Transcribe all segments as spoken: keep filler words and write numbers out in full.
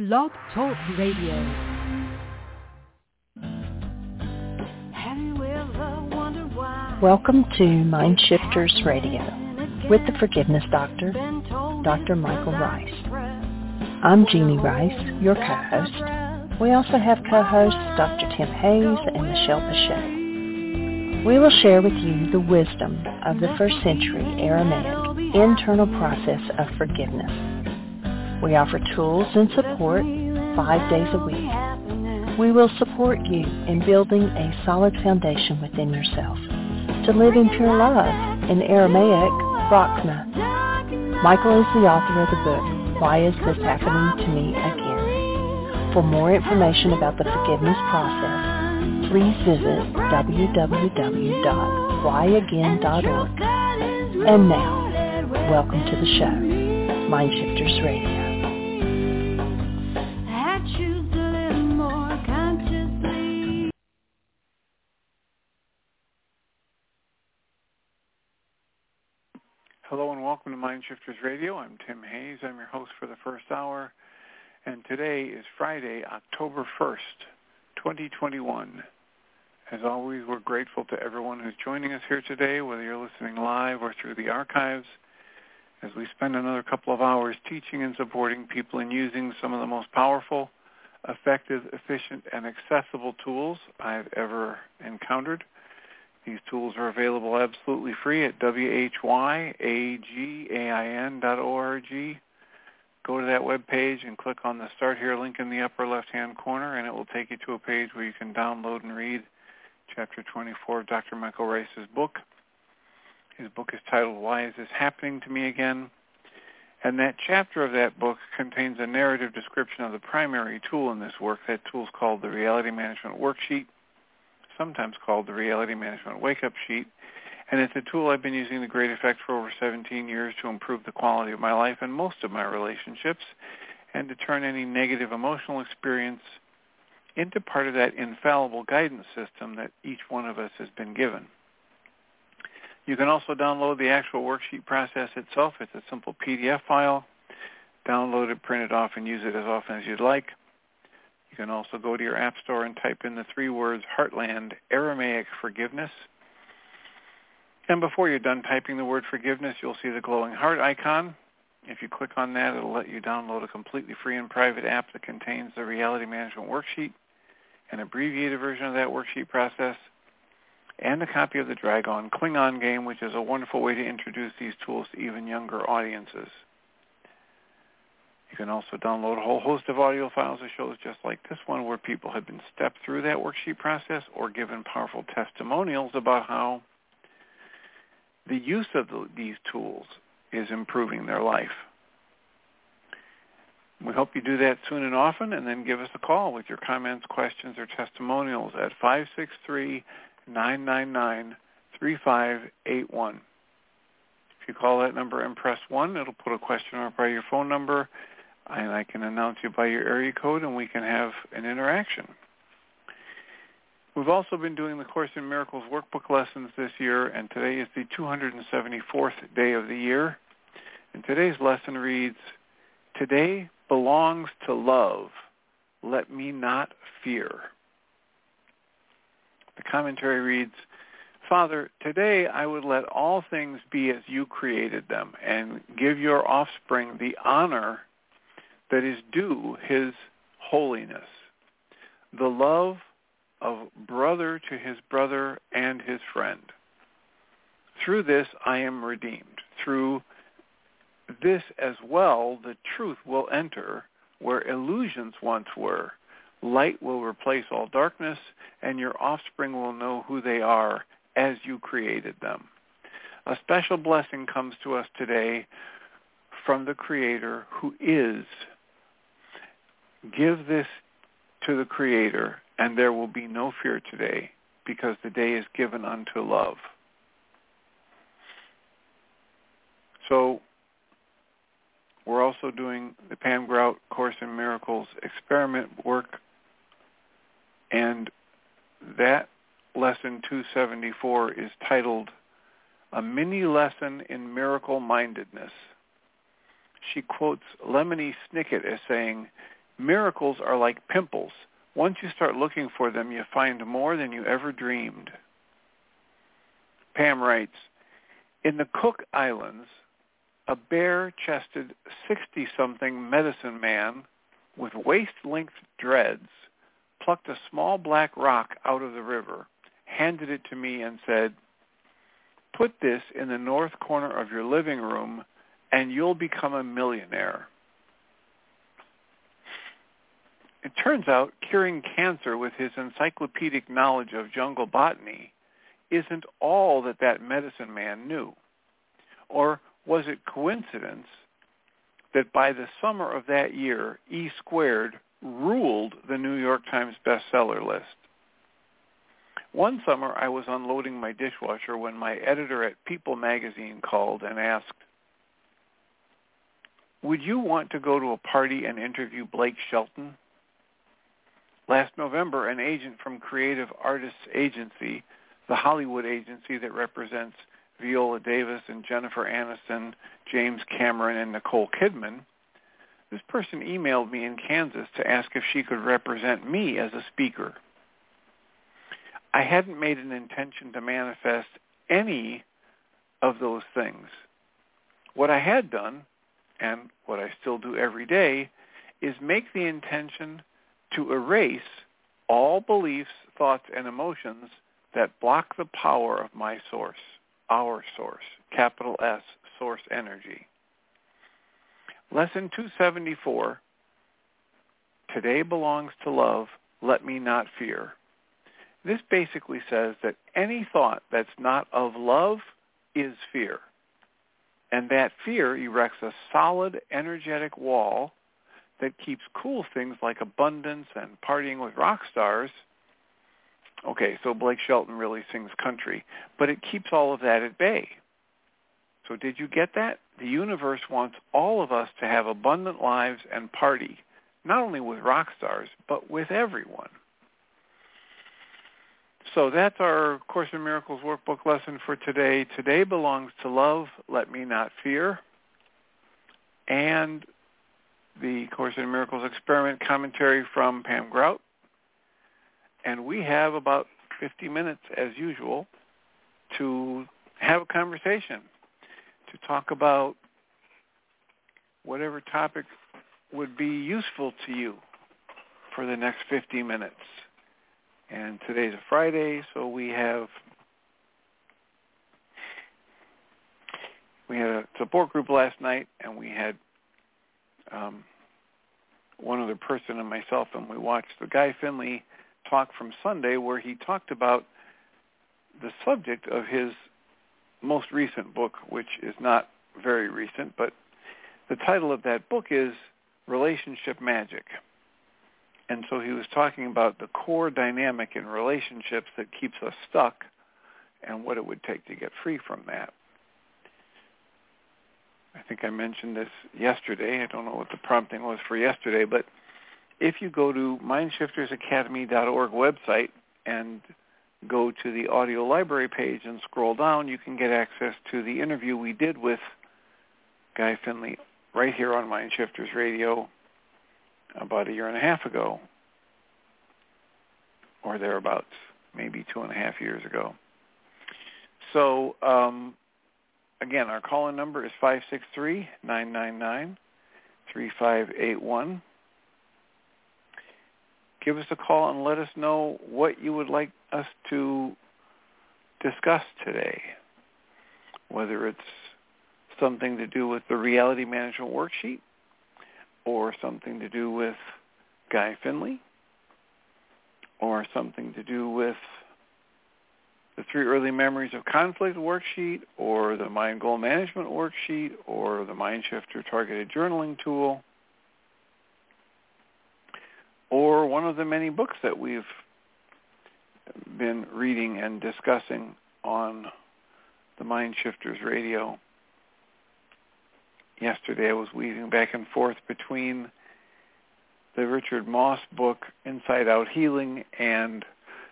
Blog Talk Radio. Welcome to Mind Shifters Radio with the Forgiveness Doctor, Doctor Michael Rice. I'm Jeannie Rice, your co-host. We also have co-hosts Doctor Tim Hayes and Michelle Bechet. We will share with you the wisdom of the first century Aramaic internal process of forgiveness. We offer tools and support five days a week. We will support you in building a solid foundation within yourself to live in pure love, in Aramaic, Rachna. Michael is the author of the book, Why Is This Happening to Me Again? For more information about the forgiveness process, please visit w w w dot why again dot org. And now, welcome to the show, Mind Shifters Radio. Hello and welcome to Mind Shifters Radio. I'm Tim Hayes. I'm your host for the first hour. And today is Friday, October first, twenty twenty-one. As always, we're grateful to everyone who's joining us here today, whether you're listening live or through the archives, as we spend another couple of hours teaching and supporting people in using some of the most powerful, effective, efficient, and accessible tools I've ever encountered. These tools are available absolutely free at w h y a g a i n dot org. Go to that web page and click on the Start Here link in the upper left-hand corner, and it will take you to a page where you can download and read Chapter twenty-four of Doctor Michael Rice's book. His book is titled, Why Is This Happening to Me Again? And that chapter of that book contains a narrative description of the primary tool in this work. That tool is called the Reality Management Worksheet, sometimes called the Reality Management Wake-Up Sheet, and it's a tool I've been using to great effect for over seventeen years to improve the quality of my life and most of my relationships, and to turn any negative emotional experience into part of that infallible guidance system that each one of us has been given. You can also download the actual worksheet process itself. It's a simple P D F file. Download it, print it off, and use it as often as you'd like. You can also go to your app store and type in the three words Heartland Aramaic Forgiveness. And before you're done typing the word forgiveness, you'll see the glowing heart icon. If you click on that, it'll let you download a completely free and private app that contains the Reality Management Worksheet, an abbreviated version of that worksheet process, and a copy of the Dragon Klingon game, which is a wonderful way to introduce these tools to even younger audiences. You can also download a whole host of audio files of shows just like this one, where people have been stepped through that worksheet process or given powerful testimonials about how the use of the, these tools is improving their life. We hope you do that soon and often, and then give us a call with your comments, questions, or testimonials at five six three, nine nine nine, three five eight one. If you call that number and press one, it'll put a question mark by your phone number, and I can announce you by your area code, and we can have an interaction. We've also been doing the Course in Miracles workbook lessons this year, and today is the two hundred seventy-fourth day of the year. And today's lesson reads, Today belongs to love. Let me not fear. The commentary reads, Father, today I would let all things be as you created them, and give your offspring the honor that is due his holiness, the love of brother to his brother and his friend. Through this I am redeemed. Through this as well the truth will enter where illusions once were. Light will replace all darkness, and your offspring will know who they are as you created them. A special blessing comes to us today from the Creator who is. Give this to the Creator, and there will be no fear today, because the day is given unto love. So we're also doing the Pam Grout Course in Miracles experiment work, and that lesson two seventy-four is titled A Mini Lesson in Miracle Mindedness. She quotes Lemony Snicket as saying, Miracles are like pimples. Once you start looking for them, you find more than you ever dreamed. Pam writes, in the Cook Islands, a bare-chested sixty-something medicine man with waist-length dreads plucked a small black rock out of the river, handed it to me, and said, put this in the north corner of your living room, and you'll become a millionaire. It turns out curing cancer with his encyclopedic knowledge of jungle botany isn't all that that medicine man knew. Or was it coincidence that by the summer of that year, E Squared ruled the New York Times bestseller list? One summer, I was unloading my dishwasher when my editor at People magazine called and asked, would you want to go to a party and interview Blake Shelton? Last November, an agent from Creative Artists Agency, the Hollywood agency that represents Viola Davis and Jennifer Aniston, James Cameron, and Nicole Kidman, this person emailed me in Kansas to ask if she could represent me as a speaker. I hadn't made an intention to manifest any of those things. What I had done, and what I still do every day, is make the intention to erase all beliefs, thoughts, and emotions that block the power of my source, our source, capital S, source energy. Lesson two seventy-four, today belongs to love, let me not fear. This basically says that any thought that's not of love is fear. And that fear erects a solid, energetic wall that keeps cool things like abundance and partying with rock stars. Okay, so Blake Shelton really sings country, but it keeps all of that at bay. So did you get that? The universe wants all of us to have abundant lives and party, not only with rock stars, but with everyone. So that's our Course in Miracles workbook lesson for today. Today belongs to love, let me not fear. And the Course in Miracles experiment commentary from Pam Grout. And we have about fifty minutes, as usual, to have a conversation, to talk about whatever topic would be useful to you for the next fifty minutes. And today's a Friday, so we have we had a support group last night, and we had um, one other person and myself, and we watched the Guy Finley talk from Sunday where he talked about the subject of his most recent book, which is not very recent, but the title of that book is Relationship Magic. And so he was talking about the core dynamic in relationships that keeps us stuck and what it would take to get free from that. I think I mentioned this yesterday. I don't know what the prompting was for yesterday, but if you go to mind shifters academy dot org website and go to the audio library page and scroll down, you can get access to the interview we did with Guy Finley right here on Mind Shifters Radio about a year and a half ago, or thereabouts, maybe two and a half years ago. So, um, again, our call-in number is five six three, nine nine nine, three five eight one. Give us a call and let us know what you would like us to discuss today, whether it's something to do with the reality management worksheet, or something to do with Guy Finley, or something to do with the Three Early Memories of Conflict worksheet, or the Mind Goal Management worksheet, or the Mind Shifter Targeted Journaling tool, or one of the many books that we've been reading and discussing on the Mind Shifters Radio. Yesterday I was weaving back and forth between the Richard Moss book, Inside Out Healing, and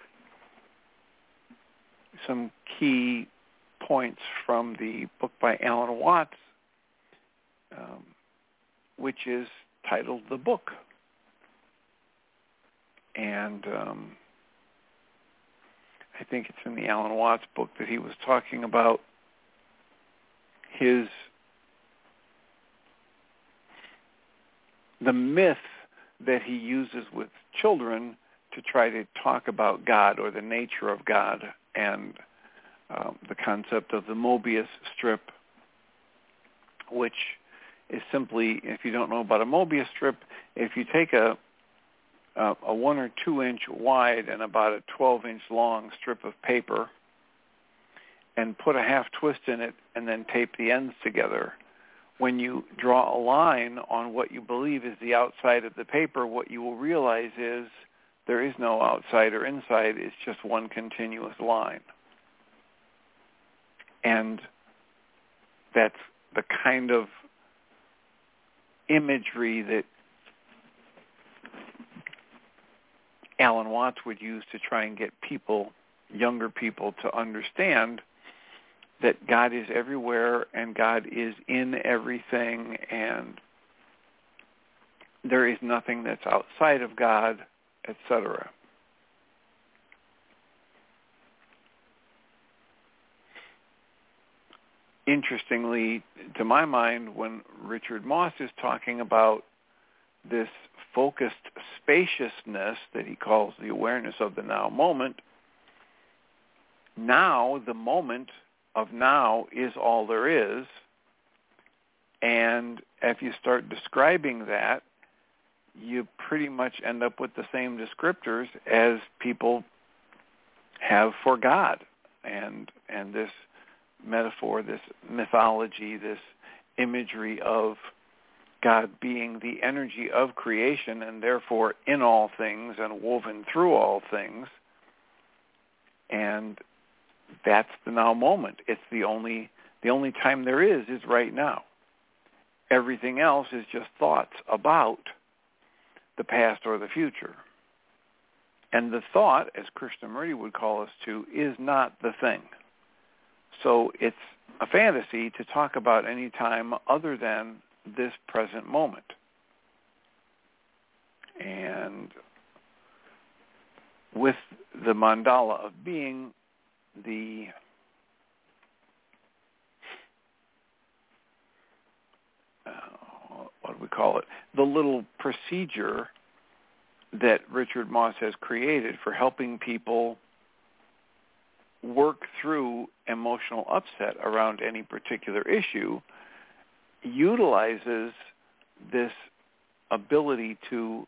some key points from the book by Alan Watts, um, which is titled The Book. And um, I think it's in the Alan Watts book that he was talking about his, the myth that he uses with children to try to talk about God or the nature of God, and um, the concept of the Mobius strip, which is simply, if you don't know about a Mobius strip, if you take a a, a one or two inch wide and about a twelve inch long strip of paper and put a half twist in it and then tape the ends together, when you draw a line on what you believe is the outside of the paper, what you will realize is there is no outside or inside. It's just one continuous line. And that's the kind of imagery that Alan Watts would use to try and get people, younger people, to understand that God is everywhere and God is in everything, and there is nothing that's outside of God, et cetera. Interestingly, to my mind, when Richard Moss is talking about this focused spaciousness that he calls the awareness of the now moment, now, the moment of now, is all there is. And if you start describing that, you pretty much end up with the same descriptors as people have for God. And and this metaphor, this mythology, this imagery of God being the energy of creation and therefore in all things and woven through all things. And that's the now moment. It's the only the only time there is is right now. Everything else is just thoughts about the past or the future. And the thought, as Krishnamurti would call us to, is not the thing. So it's a fantasy to talk about any time other than this present moment. And with the mandala of being, the uh, what do we call it? The little procedure that Richard Moss has created for helping people work through emotional upset around any particular issue utilizes this ability to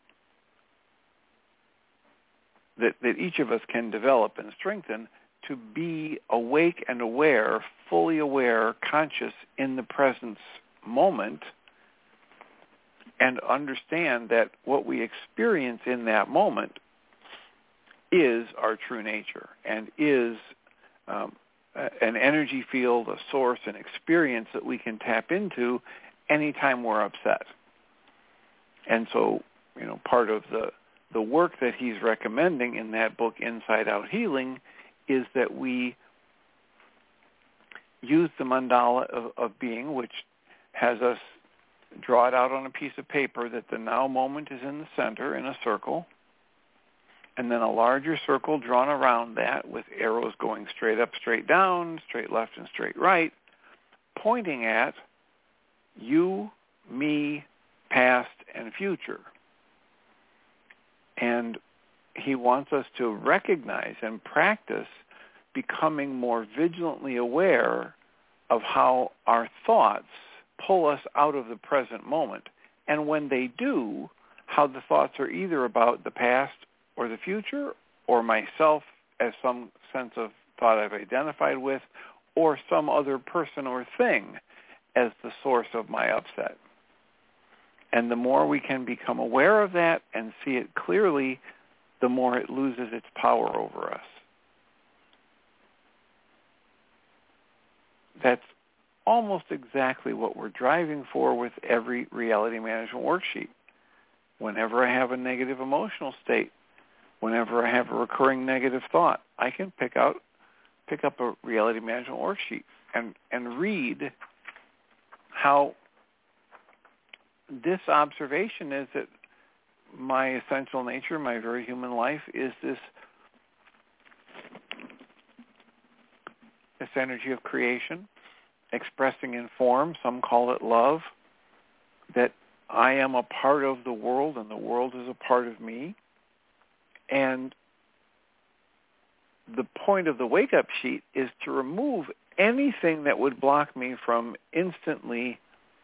that, that each of us can develop and strengthen to be awake and aware, fully aware, conscious in the present moment, and understand that what we experience in that moment is our true nature and is um, an energy field, a source, an experience that we can tap into anytime we're upset. And so, you know, part of the, the work that he's recommending in that book, Inside Out Healing, is that we use the mandala of, of being, which has us draw it out on a piece of paper that the now moment is in the center in a circle, and then a larger circle drawn around that with arrows going straight up, straight down, straight left, and straight right, pointing at you, me, past, and future. And he wants us to recognize and practice becoming more vigilantly aware of how our thoughts pull us out of the present moment. And when they do, how the thoughts are either about the past or the future, or myself as some sense of thought I've identified with, or some other person or thing as the source of my upset. And the more we can become aware of that and see it clearly, the more it loses its power over us. That's almost exactly what we're driving for with every reality management worksheet. Whenever I have a negative emotional state, whenever I have a recurring negative thought, I can pick out, pick up a reality management worksheet and, and read how this observation is that my essential nature, my very human life, is this this energy of creation, expressing in form, some call it love, that I am a part of the world and the world is a part of me. And the point of the wake-up sheet is to remove anything that would block me from instantly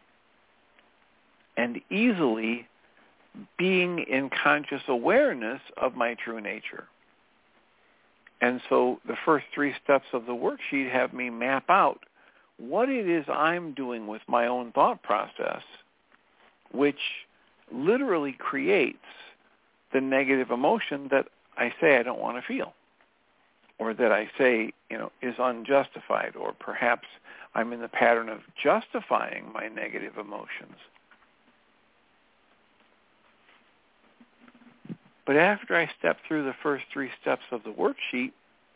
and easily being in conscious awareness of my true nature. And so the first three steps of the worksheet have me map out what it is I'm doing with my own thought process, which literally creates the negative emotion that I say I don't want to feel, or that I say, you know, is unjustified, or perhaps I'm in the pattern of justifying my negative emotions. But after I step through the first three steps of the worksheet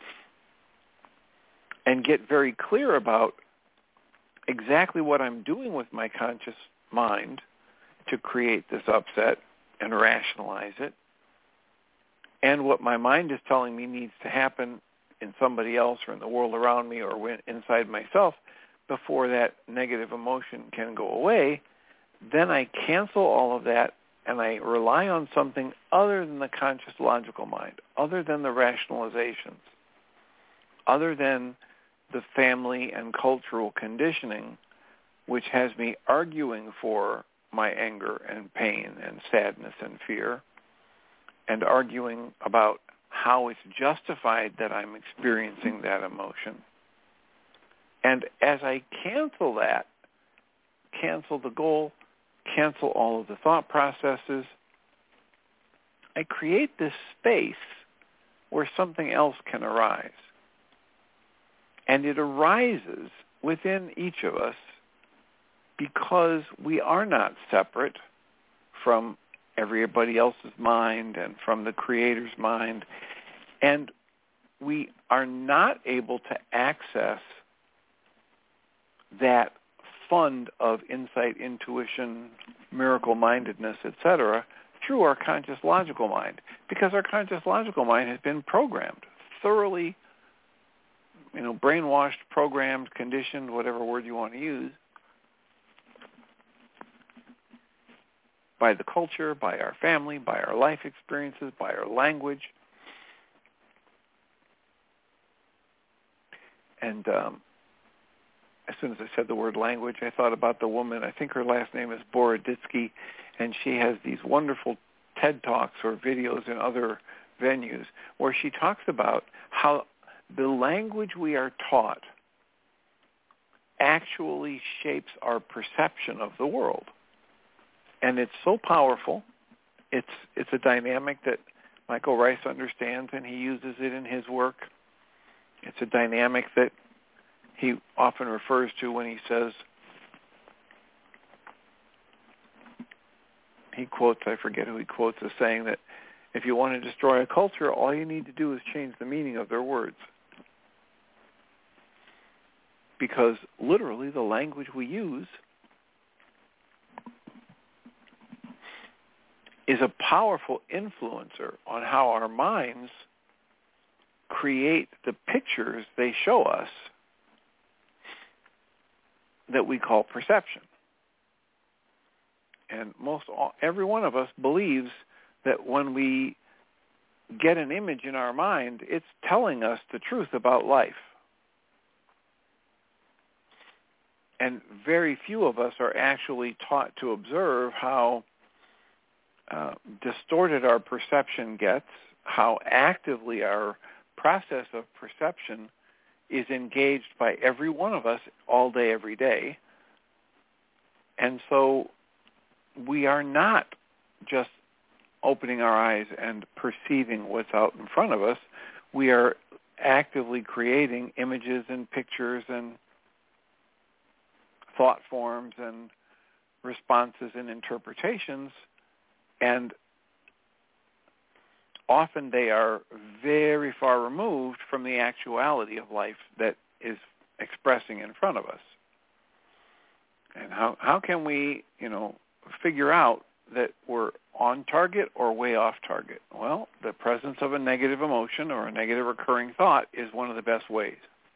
and get very clear about exactly what I'm doing with my conscious mind to create this upset and rationalize it, and what my mind is telling me needs to happen in somebody else or in the world around me or inside myself before that negative emotion can go away, then I cancel all of that and I rely on something other than the conscious logical mind, other than the rationalizations, other than the family and cultural conditioning, which has me arguing for my anger and pain and sadness and fear, and arguing about how it's justified that I'm experiencing that emotion. And as I cancel that, cancel the goal, cancel all of the thought processes, I create this space where something else can arise. And it arises within each of us because we are not separate from everybody else's mind and from the Creator's mind. And we are not able to access that fund of insight, intuition, miracle-mindedness, et cetera, through our conscious logical mind, because our conscious logical mind has been programmed, thoroughly, you know, brainwashed, programmed, conditioned, whatever word you want to use, by the culture, by our family, by our life experiences, by our language. And um, as soon as I said the word language, I thought about the woman, I think her last name is Boroditsky, and she has these wonderful TED Talks or videos in other venues where she talks about how the language we are taught actually shapes our perception of the world. And it's so powerful. It's it's a dynamic that Michael Rice understands, and he uses it in his work. It's a dynamic that he often refers to when he says, he quotes, I forget who he quotes, as saying that if you want to destroy a culture, all you need to do is change the meaning of their words. Because literally the language we use is a powerful influencer on how our minds create the pictures they show us that we call perception. And most all, every one of us believes that when we get an image in our mind, it's telling us the truth about life. And very few of us are actually taught to observe how uh, distorted our perception gets, how actively our process of perception is engaged by every one of us all day, every day. And so we are not just opening our eyes and perceiving what's out in front of us. We are actively creating images and pictures and thought forms and responses and interpretations, and often they are very far removed from the actuality of life that is expressing in front of us. And how how can we, you know, figure out that we're on target or way off target? Well, the presence of a negative emotion or a negative recurring thought is one of the best ways.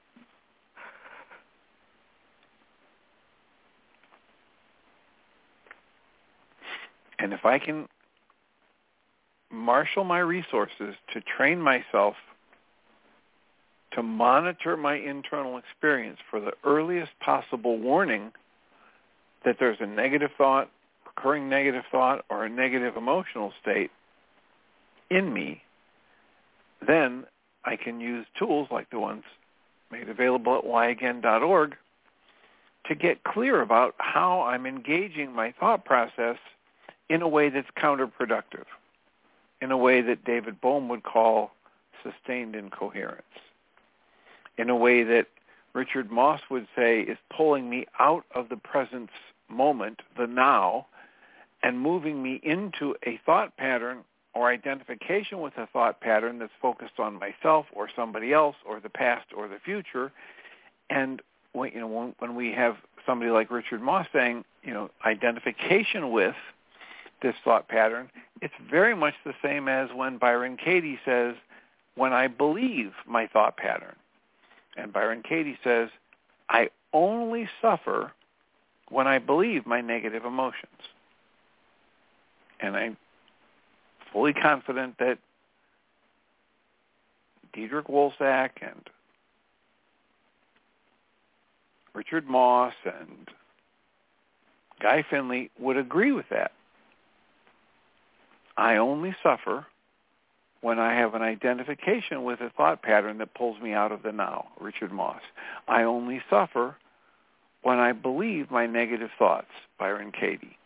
And if I can marshal my resources to train myself to monitor my internal experience for the earliest possible warning that there's a negative thought, recurring negative thought, or a negative emotional state in me, then I can use tools like the ones made available at why again dot org to get clear about how I'm engaging my thought process in a way that's counterproductive, in a way that David Bohm would call sustained incoherence, in a way that Richard Moss would say is pulling me out of the present moment, the now, and moving me into a thought pattern or identification with a thought pattern that's focused on myself or somebody else or the past or the future. And when, you know, when, when we have somebody like Richard Moss saying, you know, identification with this thought pattern, it's very much the same as when Byron Katie says, when I believe my thought pattern. And Byron Katie says, I only suffer when I believe my negative emotions. And I'm fully confident that Diederik Wolsak and Richard Moss and Guy Finley would agree with that. I only suffer when I have an identification with a thought pattern that pulls me out of the now, Richard Moss. I only suffer when I believe my negative thoughts, Byron Katie.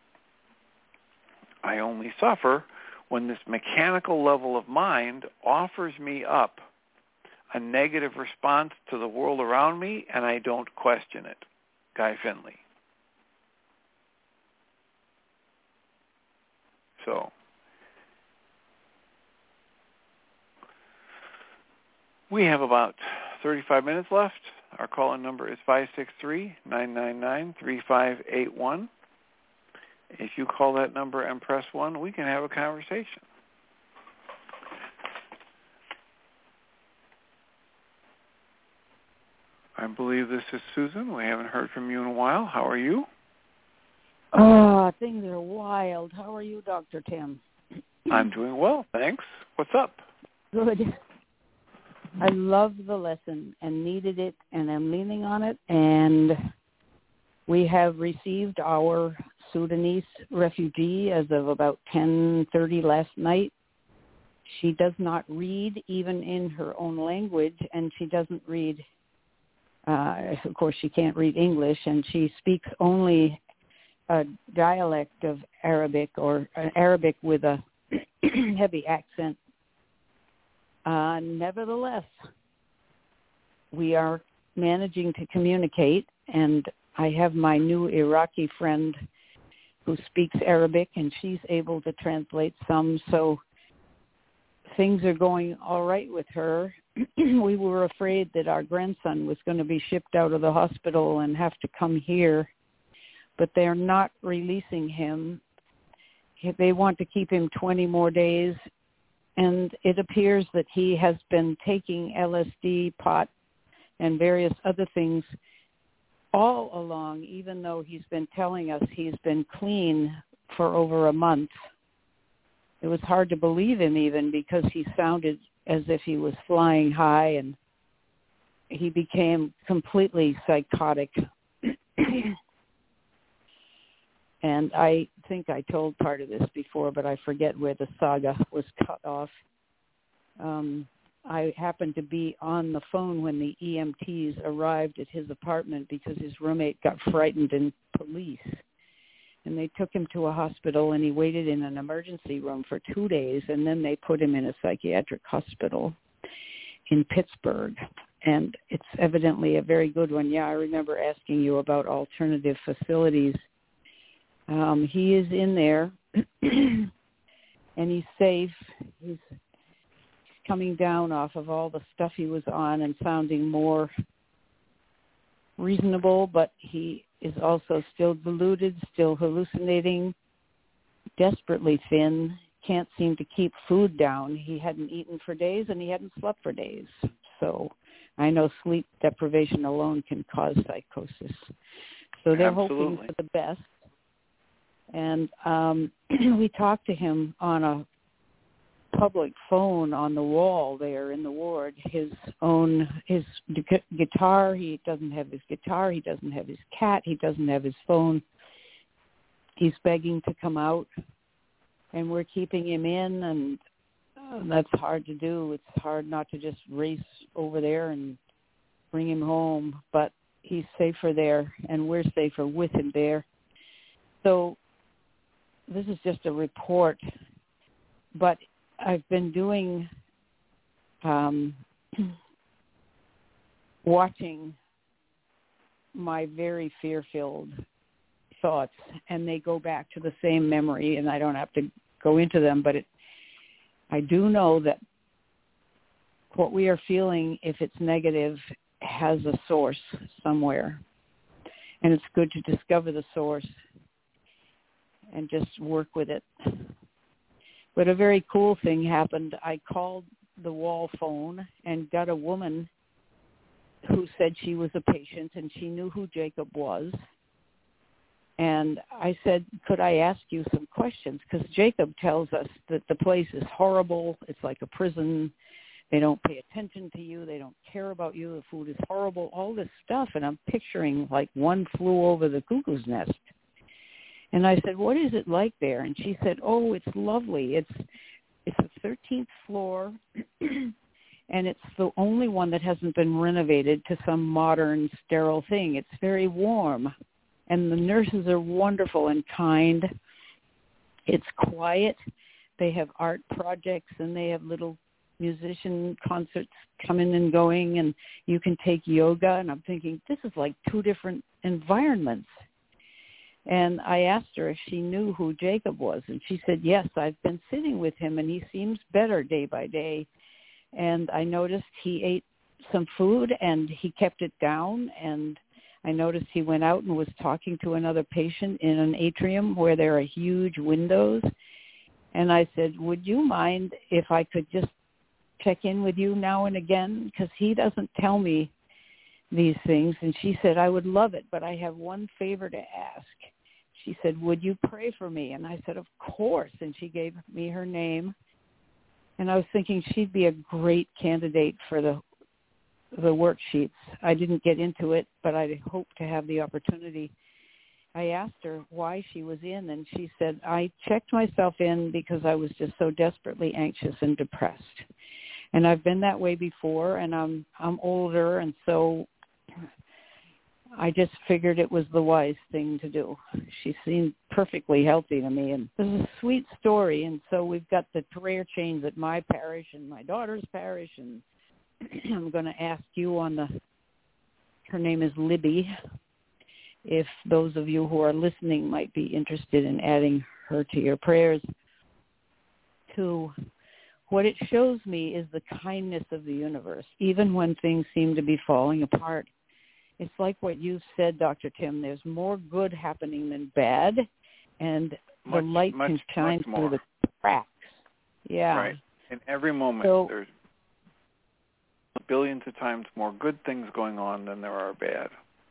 I only suffer when this mechanical level of mind offers me up a negative response to the world around me and I don't question it, Guy Finley. So, we have about thirty-five minutes left. Our call-in number is five six three, nine nine nine, three five eight one. If you call that number and press one, we can have a conversation. I believe this is Susan. We haven't heard from you in a while. How are you? Oh, things are wild. How are you, Doctor Tim? I'm doing well, thanks. What's up? Good. I love the lesson and needed it, and I'm leaning on it. And we have received our Sudanese refugee as of about ten thirty last night. She does not read even in her own language, and she doesn't read, uh, of course, she can't read English, and she speaks only a dialect of Arabic or an Arabic with a heavy accent. Uh, nevertheless, we are managing to communicate, and I have my new Iraqi friend who speaks Arabic, and she's able to translate some, so things are going all right with her. We were afraid that our grandson was going to be shipped out of the hospital and have to come here, but they're not releasing him. They want to keep him twenty more days. And it appears that he has been taking L S D, pot, and various other things all along, even though he's been telling us he's been clean for over a month. It was hard to believe him even because he sounded as if he was flying high, and he became completely psychotic. And I think I told part of this before, but I forget where the saga was cut off. Um, I happened to be on the phone when the E M Ts arrived at his apartment because his roommate got frightened in police. And they took him to a hospital, and he waited in an emergency room for two days, and then they put him in a psychiatric hospital in Pittsburgh. And it's evidently a very good one. Yeah, I remember asking you about alternative facilities. Um, he is in there, and he's safe. He's coming down off of all the stuff he was on and sounding more reasonable, but he is also still deluded, still hallucinating. desperately thin, can't seem to keep food down. He hadn't eaten for days, and he hadn't slept for days. So I know sleep deprivation alone can cause psychosis. So they're Absolutely. hoping for the best. And um, we talked to him on a public phone on the wall there in the ward. His own, his gu- guitar, he doesn't have his guitar, he doesn't have his cat, he doesn't have his phone. He's begging to come out, and we're keeping him in, and uh, that's hard to do. It's hard not to just race over there and bring him home, but he's safer there, and we're safer with him there. So this is just a report, but I've been doing, um, watching my very fear-filled thoughts, and they go back to the same memory, and I don't have to go into them, but it, I do know that what we are feeling, if it's negative, has a source somewhere, and it's good to discover the source and just work with it. But a very cool thing happened. I called the wall phone and got a woman who said she was a patient and she knew who Jacob was. And I said, could I ask you some questions? Because Jacob tells us that the place is horrible. It's like a prison. They don't pay attention to you. They don't care about you. The food is horrible, all this stuff. And I'm picturing like one flew over the cuckoo's nest. And I said, what is it like there? And she said, oh, it's lovely. It's it's the thirteenth floor, and it's the only one that hasn't been renovated to some modern, sterile thing. It's very warm, and the nurses are wonderful and kind. It's quiet. They have art projects, and they have little musician concerts coming and going, and you can take yoga. And I'm thinking, this is like two different environments. And I asked her if she knew who Jacob was, and she said, yes, I've been sitting with him, and he seems better day by day. And I noticed he ate some food, and he kept it down, and I noticed he went out and was talking to another patient in an atrium where there are huge windows. And I said, would you mind if I could just check in with you now and again? Because he doesn't tell me these things. And she said, I would love it, but I have one favor to ask. She said, would you pray for me? And I said, of course. And she gave me her name. And I was thinking she'd be a great candidate for the the worksheets. I didn't get into it, but I hope to have the opportunity. I asked her why she was in, and she said, I checked myself in because I was just so desperately anxious and depressed. And I've been that way before, and I'm I'm older, and so I just figured it was the wise thing to do. She seemed perfectly healthy to me, and this is a sweet story. And so we've got the prayer chains at my parish and my daughter's parish, and I'm going to ask you on the, her name is Libby, if those of you who are listening might be interested in adding her to your prayers. To what it shows me is the kindness of the universe, even when things seem to be falling apart. It's like what you said, Doctor Tim. There's more good happening than bad, and much, the light much, can shine much through more. the cracks. Yeah. Right. In every moment, so, there's billions of times more good things going on than there are bad.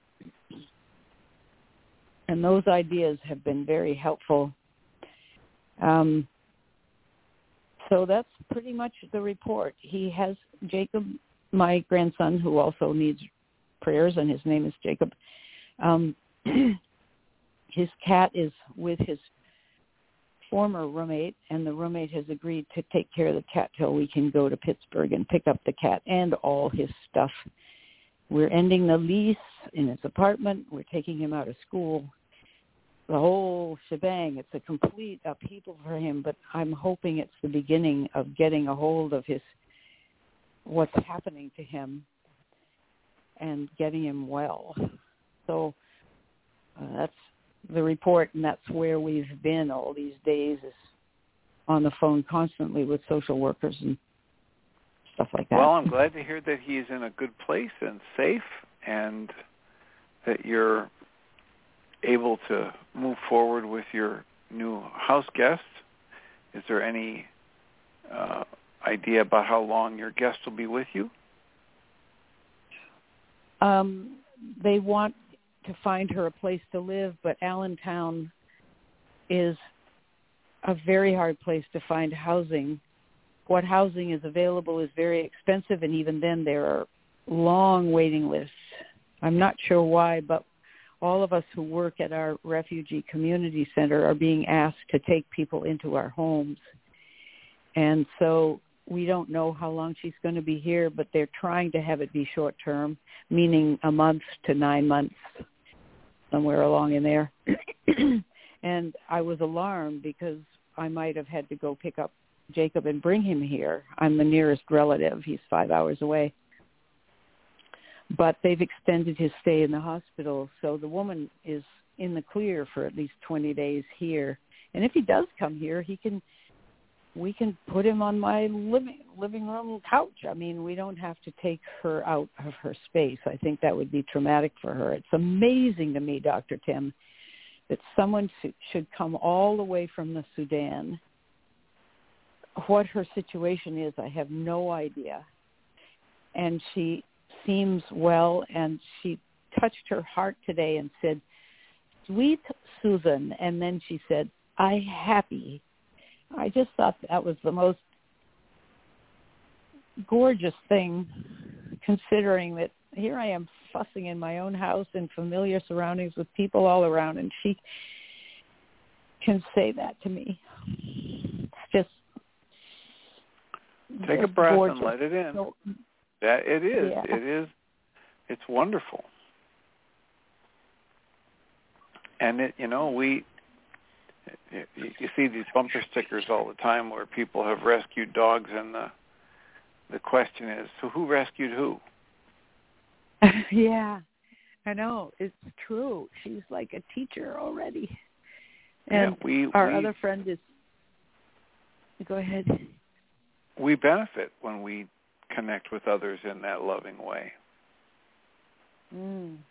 And those ideas have been very helpful. Um, so that's pretty much the report. He has Jacob, my grandson, who also needs prayers, and his name is Jacob. Um, his cat is with his former roommate, and the roommate has agreed to take care of the cat till we can go to Pittsburgh and pick up the cat and all his stuff. We're ending the lease in his apartment. We're taking him out of school. The whole shebang. It's a complete upheaval for him, but I'm hoping it's the beginning of getting a hold of his what's happening to him and getting him well. So uh, that's the report, and that's where we've been all these days, is on the phone constantly with social workers and stuff like that. Well, I'm glad to hear that he's in a good place and safe, and that you're able to move forward with your new house guest. Is there any uh, idea about how long your guest will be with you? Um, they want to find her a place to live, but Allentown is a very hard place to find housing. What housing is available is very expensive, and even then there are long waiting lists. I'm not sure why, but all of us who work at our refugee community center are being asked to take people into our homes. And so we don't know how long she's going to be here, but they're trying to have it be short term, meaning a month to nine months, somewhere along in there. And I was alarmed because I might have had to go pick up Jacob and bring him here. I'm the nearest relative. He's five hours away. But they've extended his stay in the hospital, so the woman is in the clear for at least twenty days here. And if he does come here, he can, we can put him on my living living room couch. I mean, we don't have to take her out of her space. I think that would be traumatic for her. It's amazing to me, Doctor Tim, that someone should come all the way from the Sudan. What her situation is, I have no idea. And she seems well, and she touched her heart today and said, "Sweet Susan," and then she said, "I happy." I just thought that was the most gorgeous thing, considering that here I am fussing in my own house in familiar surroundings with people all around, and she can say that to me. It's just take just a breath gorgeous. and let it in. So, that it is. Yeah. It is. It's wonderful. And it, you know, we. You see these bumper stickers all the time where people have rescued dogs, and the the question is, so who rescued who? Yeah, I know. It's true. She's like a teacher already. And yeah, we, our we, other friend is, go ahead. We benefit when we connect with others in that loving way. Mm.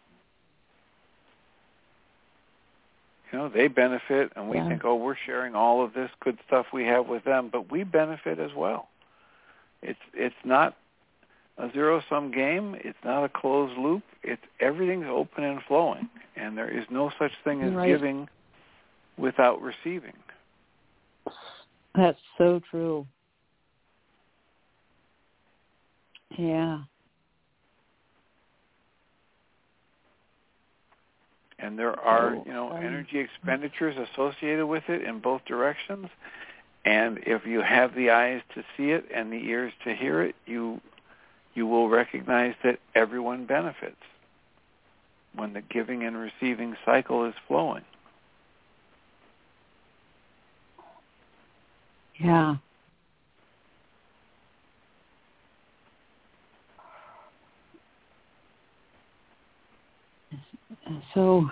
You know, they benefit, and we Yeah. think, oh, we're sharing all of this good stuff we have with them, but we benefit as well. It's it's not a zero-sum game. It's not a closed loop. It's everything's open and flowing, and there is no such thing as right. giving without receiving. That's so true. Yeah. And there are, So, you know, um, energy expenditures associated with it in both directions. And if you have the eyes to see it and the ears to hear it, you you will recognize that everyone benefits when the giving and receiving cycle is flowing. Yeah. So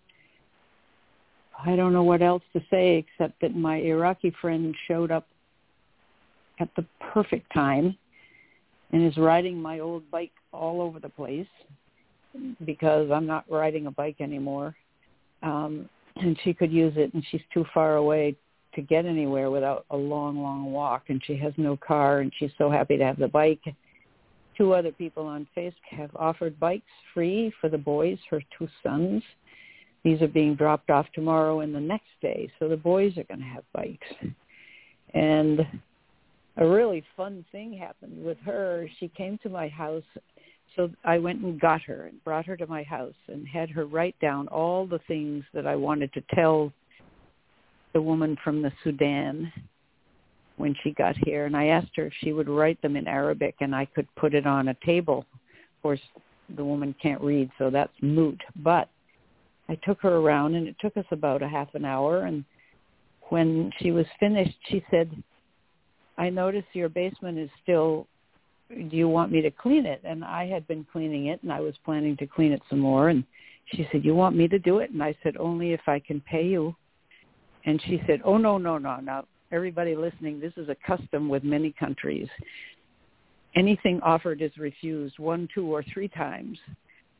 I don't know what else to say except that my Iraqi friend showed up at the perfect time and is riding my old bike all over the place because I'm not riding a bike anymore. Um, and she could use it, and she's too far away to get anywhere without a long, long walk, and she has no car, and she's so happy to have the bike. Two other people on Facebook have offered bikes free for the boys, her two sons. These are being dropped off tomorrow and the next day, so the boys are going to have bikes. And a really fun thing happened with her. She came to my house, so I went and got her and brought her to my house and had her write down all the things that I wanted to tell the woman from the Sudan when she got here. And I asked her if she would write them in Arabic and I could put it on a table. Of course, the woman can't read, so that's moot. But I took her around, and it took us about a half an hour. And when she was finished, she said, I noticed your basement is still, do you want me to clean it? And I had been cleaning it, and I was planning to clean it some more. And she said, you want me to do it? And I said, only if I can pay you. And she said, oh, no, no, no. Now, everybody listening, this is a custom with many countries. Anything offered is refused one, two, or three times.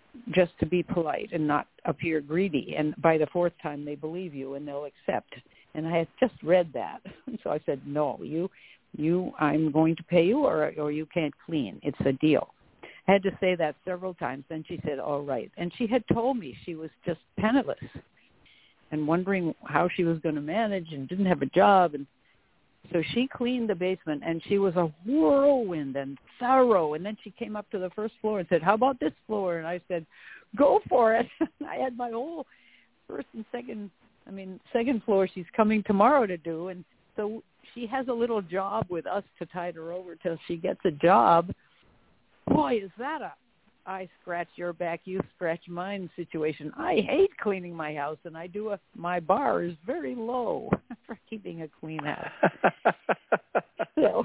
just to be polite and not appear greedy. And by the fourth time, they believe you and they'll accept. And I had just read that. So I said, no, you, you, I'm going to pay you or, or you can't clean. It's a deal. I had to say that several times. Then she said, all right. And she had told me she was just penniless and wondering how she was going to manage and didn't have a job. And so she cleaned the basement, and she was a whirlwind and thorough. And then she came up to the first floor and said, how about this floor? And I said, go for it. I had my whole first and second, I mean, second floor she's coming tomorrow to do. And so she has a little job with us to tide her over till she gets a job. Boy, is that a I scratch your back, you scratch mine situation. I hate cleaning my house, and I do a, my bar is very low for keeping a clean house. So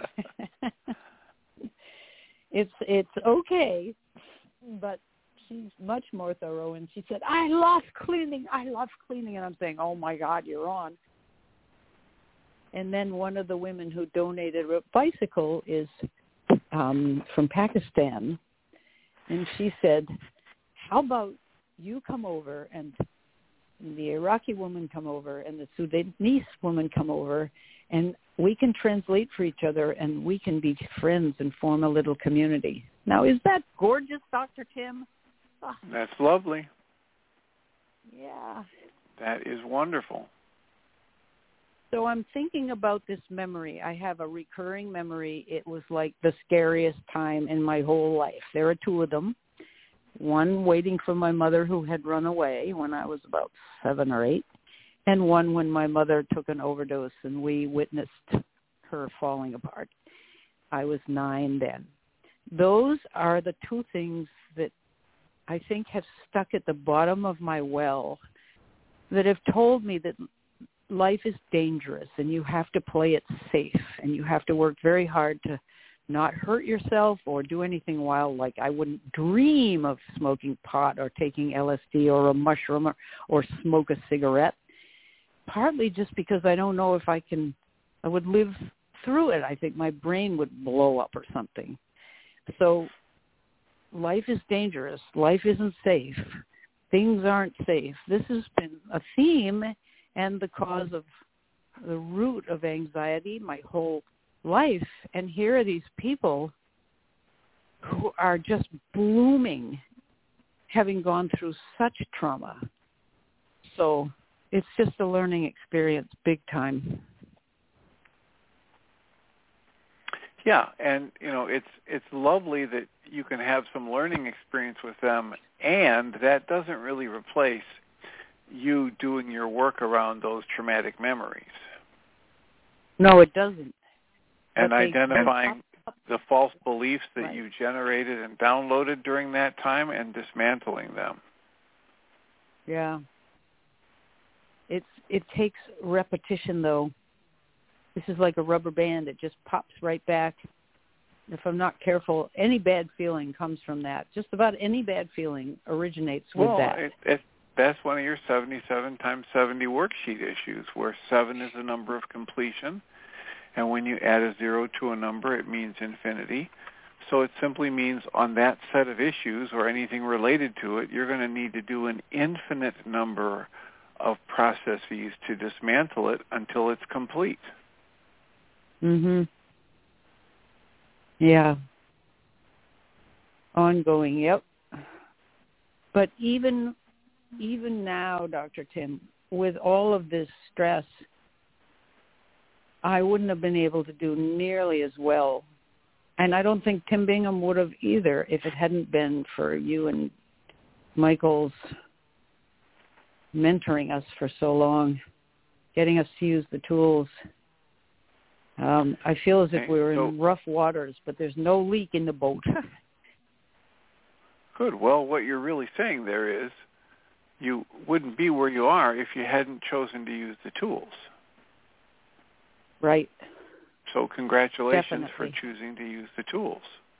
it's it's okay, but she's much more thorough. And she said, I love cleaning. I love cleaning. And I'm saying, oh, my God, you're on. And then one of the women who donated a bicycle is um, from Pakistan. And she said, how about you come over and the Iraqi woman come over and the Sudanese woman come over, and we can translate for each other and we can be friends and form a little community. Now, is that gorgeous, Doctor Tim? Oh. That's lovely. Yeah. That is wonderful. So I'm thinking about this memory. I have a recurring memory. It was like the scariest time in my whole life. There are two of them. One waiting for my mother who had run away when I was about seven or eight, and one when my mother took an overdose and we witnessed her falling apart. I was nine then. Those are the two things that I think have stuck at the bottom of my well that have told me that life is dangerous and you have to play it safe and you have to work very hard to not hurt yourself or do anything wild. Like I wouldn't dream of smoking pot or taking L S D or a mushroom or, or smoke a cigarette, partly just because I don't know if I can, I would live through it. I think my brain would blow up or something. So life is dangerous. Life isn't safe. Things aren't safe. This has been a theme and the cause of the root of anxiety my whole life. And here are these people who are just blooming, having gone through such trauma. So it's just a learning experience, big time. Yeah, and you know, it's it's lovely that you can have some learning experience with them, and that doesn't really replace you doing your work around those traumatic memories. No, it doesn't. And but identifying the false beliefs that right. you generated and downloaded during that time and dismantling them. Yeah. It's it takes repetition, though. This is like a rubber band. It just pops right back. If I'm not careful, any bad feeling comes from that. Just about any bad feeling originates with well, that. It, it, that's one of your seventy-seven times seventy worksheet issues, where seven is the number of completion, and when you add a zero to a number, it means infinity. So it simply means on that set of issues or anything related to it, you're going to need to do an infinite number of processes to dismantle it until it's complete. Mhm. Yeah. Ongoing, yep. But even even now, Doctor Tim, with all of this stress, I wouldn't have been able to do nearly as well. And I don't think Tim Bingham would have either if it hadn't been for you and Michael's mentoring us for so long, getting us to use the tools. Um, I feel as if we were so, in rough waters, but there's no leak in the boat. Good. Well, what you're really saying there is you wouldn't be where you are if you hadn't chosen to use the tools. Right. So congratulations Definitely. for choosing to use the tools.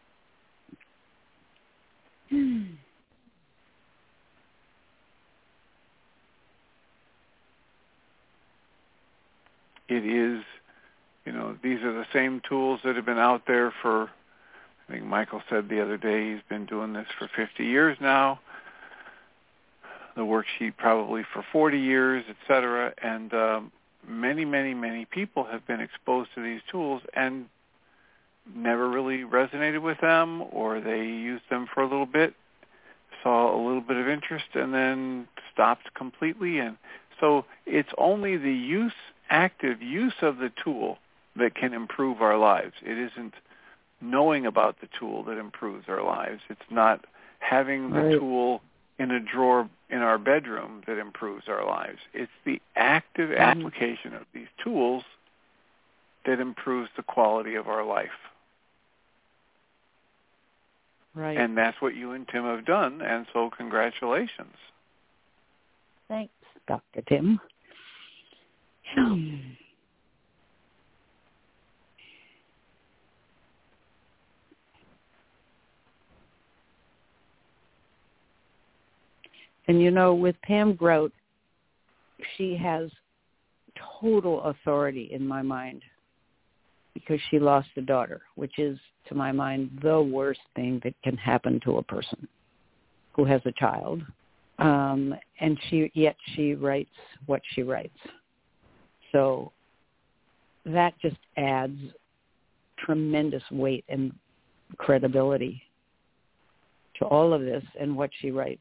It is, you know, these are the same tools that have been out there for, I think Michael said the other day, he's been doing this for fifty years now. the worksheet probably for forty years, et cetera, and um, many, many, many people have been exposed to these tools and never really resonated with them, or they used them for a little bit, saw a little bit of interest, and then stopped completely. And so it's only the use, active use of the tool that can improve our lives. It isn't knowing about the tool that improves our lives. It's not having the right. tool in a drawer in our bedroom that improves our lives. It's the active Mm-hmm. application of these tools that improves the quality of our life. Right. And that's what you and Tim have done, and so congratulations. Thanks, Doctor Tim. And, you know, with Pam Grout, she has total authority in my mind because she lost a daughter, which is, to my mind, the worst thing that can happen to a person who has a child. Um, and she yet she writes what she writes. So that just adds tremendous weight and credibility to all of this and what she writes.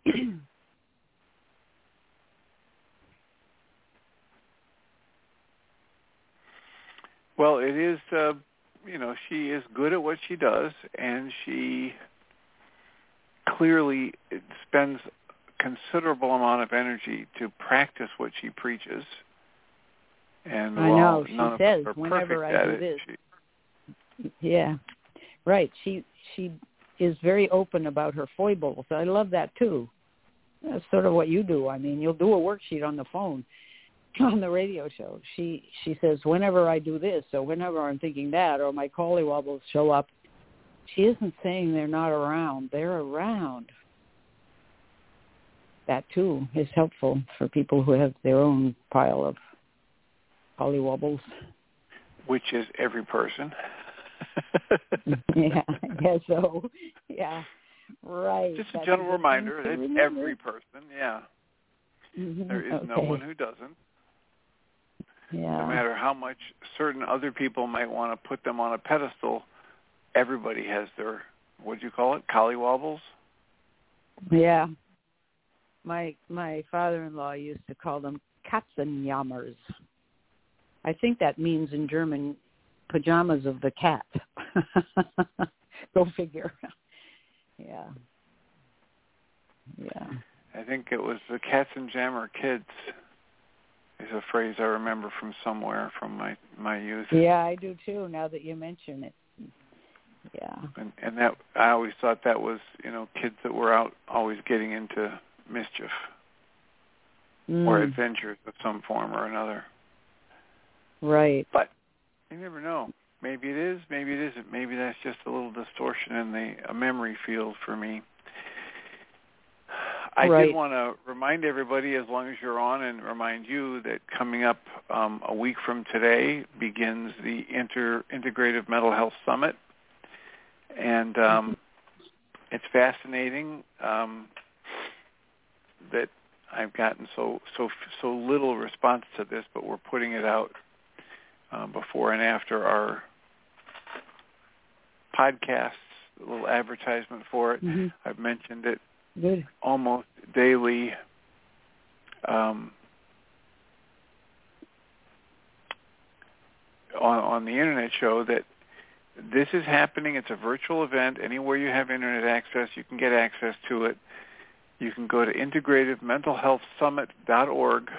Well, it is, uh, you know, she is good at what she does, and she clearly spends a considerable amount of energy to practice what she preaches. And I while know. She none says, of us are whenever perfect I at do it, this. she, Yeah, right. She she is very open about her foibles. I love that, too. That's sort of what you do. I mean, you'll do a worksheet on the phone, on the radio show. She she says, whenever I do this, or whenever I'm thinking that, or my collywobbles show up, she isn't saying they're not around. They're around. That, too, is helpful for people who have their own pile of collywobbles. which is every person. Yeah, I guess so. Yeah, right. Just a That's general a good reminder, thing to it's remember. every person, yeah. Mm-hmm. There is Okay. no one who doesn't. Yeah. No matter how much certain other people might want to put them on a pedestal, everybody has their, what do you call it, collywobbles? Yeah. My my father-in-law used to call them Katzenjammers. I think that means in German, pajamas of the cat. Go figure. Yeah. Yeah. I think it was the Katzenjammer kids is a phrase I remember from somewhere from my, my youth. Yeah, I do too, now that you mention it. Yeah. And, and that I always thought that was, you know, kids that were out always getting into mischief Mm. or adventures of some form or another. Right. But you never know. Maybe it is, maybe it isn't. Maybe that's just a little distortion in the a memory field for me. I right. did want to remind everybody, as long as you're on, and remind you that coming up um, a week from today begins the Inter- Integrative Mental Health Summit. And um, it's fascinating um, that I've gotten so so so little response to this, but we're putting it out uh, before and after our podcasts, a little advertisement for it. Mm-hmm. I've mentioned it Good. almost daily. Um, on, on the internet show that this is happening. It's a virtual event. Anywhere you have internet access, you can get access to it. You can go to integrative mental health summit dot org,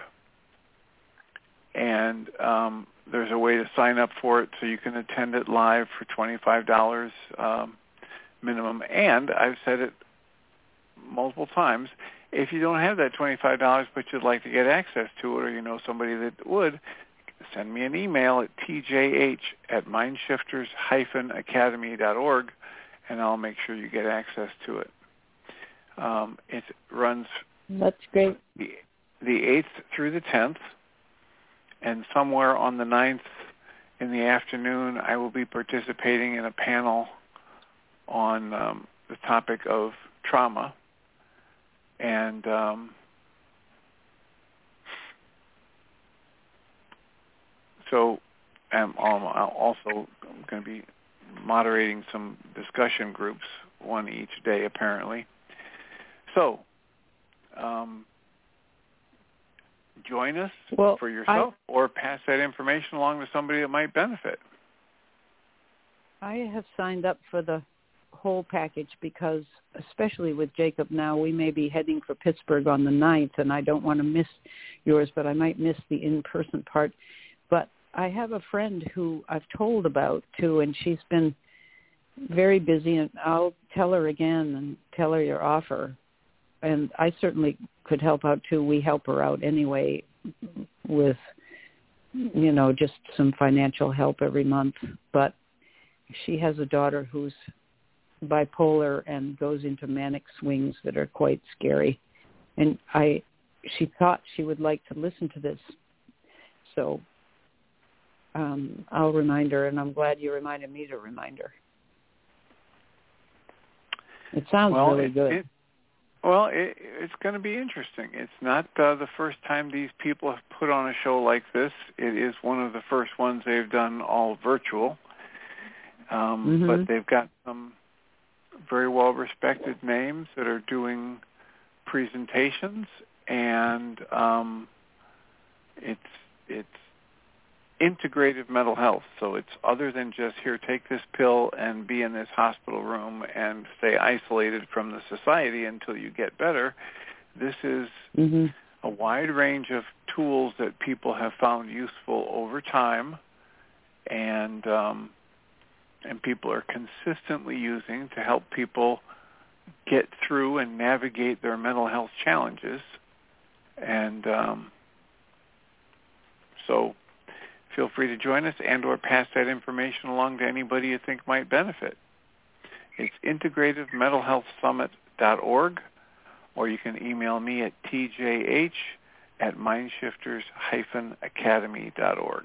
and um, there's a way to sign up for it so you can attend it live for twenty-five dollars um, minimum. And I've said it multiple times, if you don't have that twenty-five dollars but you'd like to get access to it, or you know somebody that would, send me an email at t j h at mindshifters dash academy dot org, and I'll make sure you get access to it. Um, it runs That's great. the, the eighth through the tenth, and somewhere on the ninth in the afternoon, I will be participating in a panel on um, the topic of trauma. And um, so I'm also going to be moderating some discussion groups, one each day apparently. So um, join us well, for yourself I, or pass that information along to somebody that might benefit. I have signed up for the whole package because, especially with Jacob now, we may be heading for Pittsburgh on the ninth, and I don't want to miss yours, but I might miss the in-person part. But I have a friend who I've told about, too, and she's been very busy, and I'll tell her again and tell her your offer. And I certainly could help out, too. We help her out anyway with, you know, just some financial help every month. But she has a daughter who's bipolar and goes into manic swings that are quite scary. And I, she thought she would like to listen to this. So um, I'll remind her, and I'm glad you reminded me to remind her. It sounds well, really it, good. It, well, it, it's going to be interesting. It's not uh, the first time these people have put on a show like this. It is one of the first ones they've done all virtual. Um, mm-hmm. But they've got some very well-respected names that are doing presentations, and um, it's it's integrative mental health. So it's other than just, here, take this pill and be in this hospital room and stay isolated from the society until you get better. This is mm-hmm. a wide range of tools that people have found useful over time, and um, and people are consistently using to help people get through and navigate their mental health challenges. And um, so feel free to join us and or pass that information along to anybody you think might benefit. It's integrative mental health summit dot org, or you can email me at t j h at mindshifters dash academy dot org.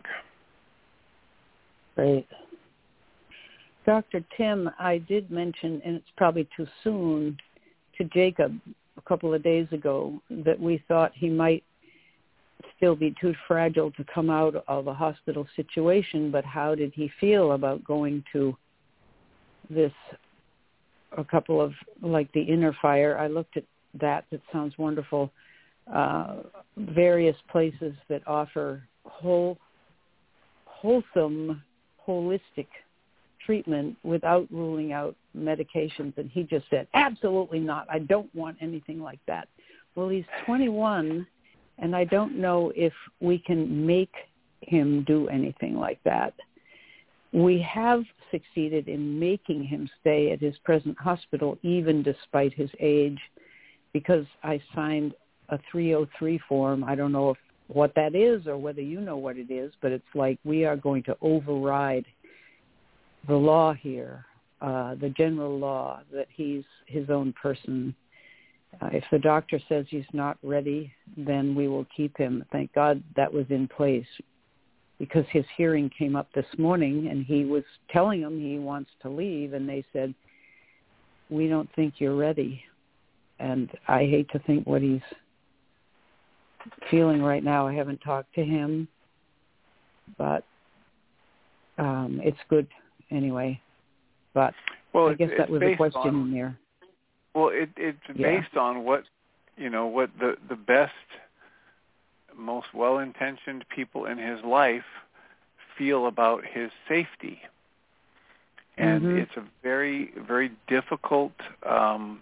Great. Doctor Tim, I did mention, and it's probably too soon, to Jacob a couple of days ago that we thought he might still be too fragile to come out of a hospital situation, but how did he feel about going to this, a couple of, like the Inner Fire? I looked at that. That sounds wonderful. Uh, various places that offer whole, wholesome, holistic treatment without ruling out medications, and he just said, absolutely not. I don't want anything like that. Well, he's twenty-one, and I don't know if we can make him do anything like that. We have succeeded in making him stay at his present hospital, even despite his age, because I signed a three oh three form. I don't know if what that is or whether you know what it is, but it's like we are going to override the law here, uh, the general law, that he's his own person. Uh, if the doctor says he's not ready, then we will keep him. Thank God that was in place, because his hearing came up this morning, and he was telling them he wants to leave, and they said, we don't think you're ready. And I hate to think what he's feeling right now. I haven't talked to him, but um, it's good anyway. But well, I guess it's, that was it's a question on, in there. Well, it, it's yeah. based on what, you know, what the, the best, most well-intentioned people in his life feel about his safety. And mm-hmm. it's a very, very difficult um,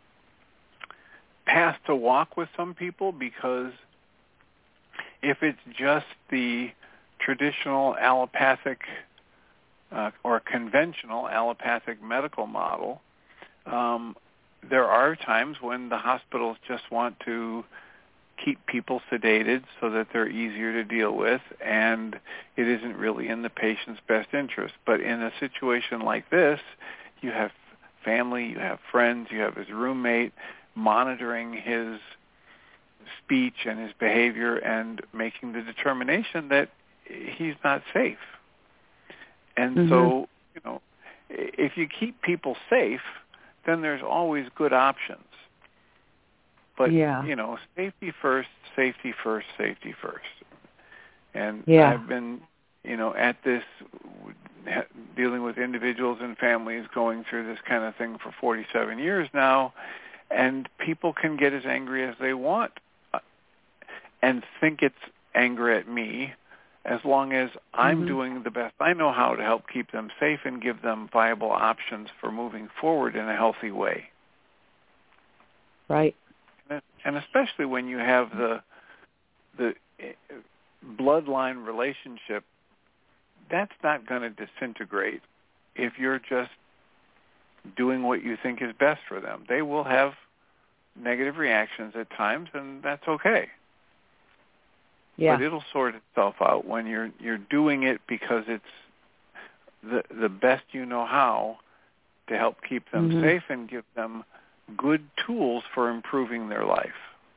path to walk with some people, because if it's just the traditional allopathic uh, or conventional allopathic medical model, um, there are times when the hospitals just want to keep people sedated so that they're easier to deal with, and it isn't really in the patient's best interest. But in a situation like this, you have family, you have friends, you have his roommate monitoring his speech and his behavior and making the determination that he's not safe. And mm-hmm. so, you know, if you keep people safe, then there's always good options. But, yeah. you know, safety first, safety first, safety first. And yeah. I've been, you know, at this, dealing with individuals and families going through this kind of thing for forty-seven years now, and people can get as angry as they want and think it's anger at me, as long as I'm mm-hmm. doing the best I know how to help keep them safe and give them viable options for moving forward in a healthy way. Right. And especially when you have the the bloodline relationship, that's not going to disintegrate if you're just doing what you think is best for them. They will have negative reactions at times, and that's okay. Yeah. But it'll sort itself out when you're you're doing it because it's the the best you know how to help keep them mm-hmm. safe and give them good tools for improving their life.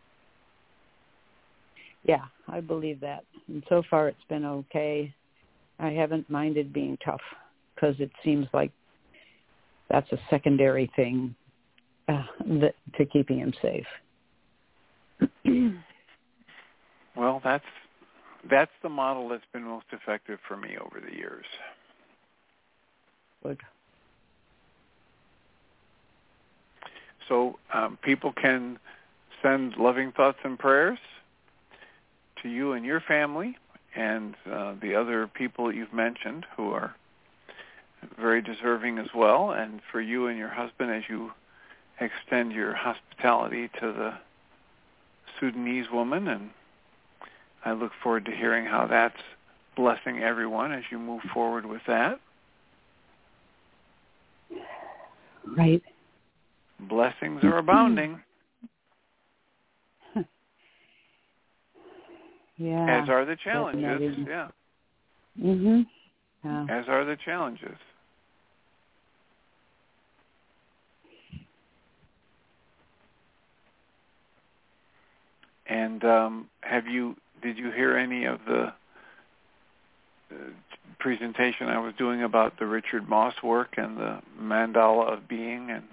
Yeah, I believe that. And so far it's been okay. I haven't minded being tough because it seems like that's a secondary thing uh, that, to keeping him safe. Well, that's that's the model that's been most effective for me over the years. Good. So um, people can send loving thoughts and prayers to you and your family and uh, the other people that you've mentioned who are very deserving as well, and for you and your husband as you extend your hospitality to the Sudanese woman. And I look forward to hearing how that's blessing everyone as you move forward with that. Right. Blessings are abounding. Yeah. As are the challenges. Yeah. Mhm. Yeah. As are the challenges. And um, have you? Did you hear any of the uh, presentation I was doing about the Richard Moss work and the mandala of being? And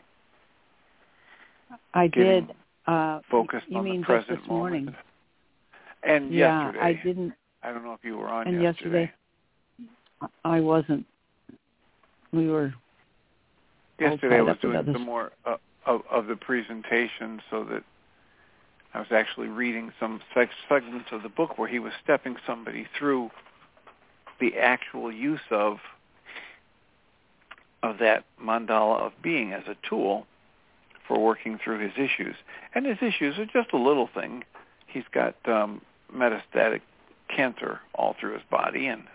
I did. Uh, focused you on mean the present just this morning? moment. And yeah, yesterday. I didn't. I don't know if you were on and yesterday. yesterday. I wasn't. We were. Yesterday I was doing some more uh, of, of the presentation, so that I was actually reading some segments of the book where he was stepping somebody through the actual use of of that mandala of being as a tool for working through his issues. And his issues are just a little thing. He's got um, metastatic cancer all through his body, and,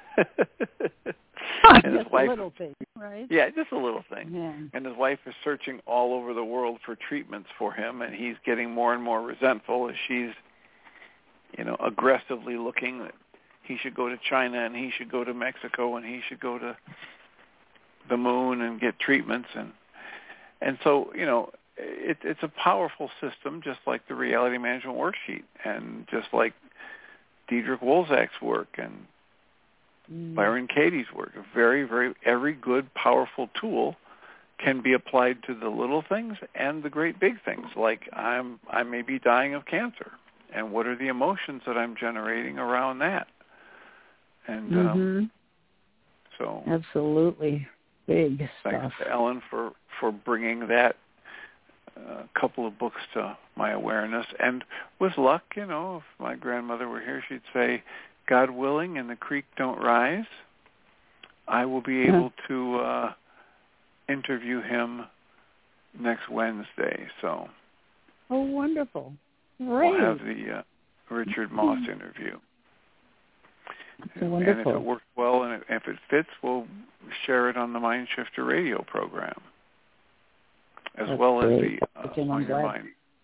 and his just wife, a little thing, right? Yeah, just a little thing. Yeah. And his wife is searching all over the world for treatments for him, and he's getting more and more resentful as she's, you know, aggressively looking that he should go to China and he should go to Mexico and he should go to the moon and get treatments. And and so, you know, it, it's a powerful system, just like the Reality Management Worksheet and just like Diederik Wolzak's work and mm. Byron Katie's work. A very, very, every good, powerful tool can be applied to the little things and the great big things, like I'm I may be dying of cancer, and what are the emotions that I'm generating around that? And mm-hmm. um, so, absolutely, big thanks stuff. to Ellen for for bringing that uh, couple of books to my awareness. And with luck, you know, if my grandmother were here, she'd say, "God willing, and the creek don't rise, I will be able to uh, interview him next Wednesday." So, oh, wonderful! Great. We'll have the uh, Richard Moss interview. So wonderful. And if it works well and if it fits, we'll share it on the Mind Shifter radio program, as That's well great. as the uh, On Your Mind.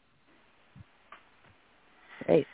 Great.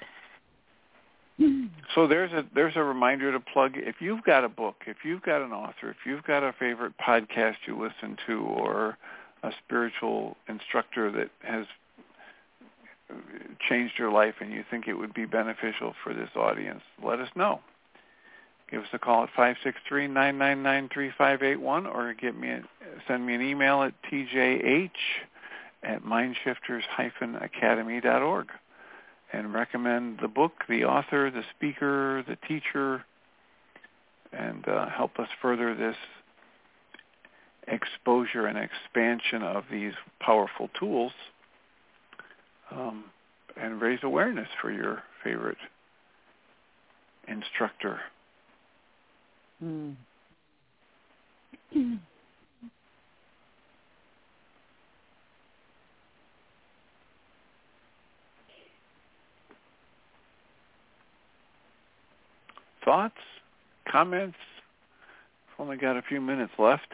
So there's a there's a reminder to plug. If you've got a book, if you've got an author, if you've got a favorite podcast you listen to, or a spiritual instructor that has changed your life and you think it would be beneficial for this audience, let us know. Give us a call at five six three, nine nine nine, three five eight one, or get me a, send me an email at t j h at mindshifters dash academy dot org, and recommend the book, the author, the speaker, the teacher, and uh, help us further this exposure and expansion of these powerful tools, um, and raise awareness for your favorite instructor. Mm. Thoughts? Comments? We've only got a few minutes left.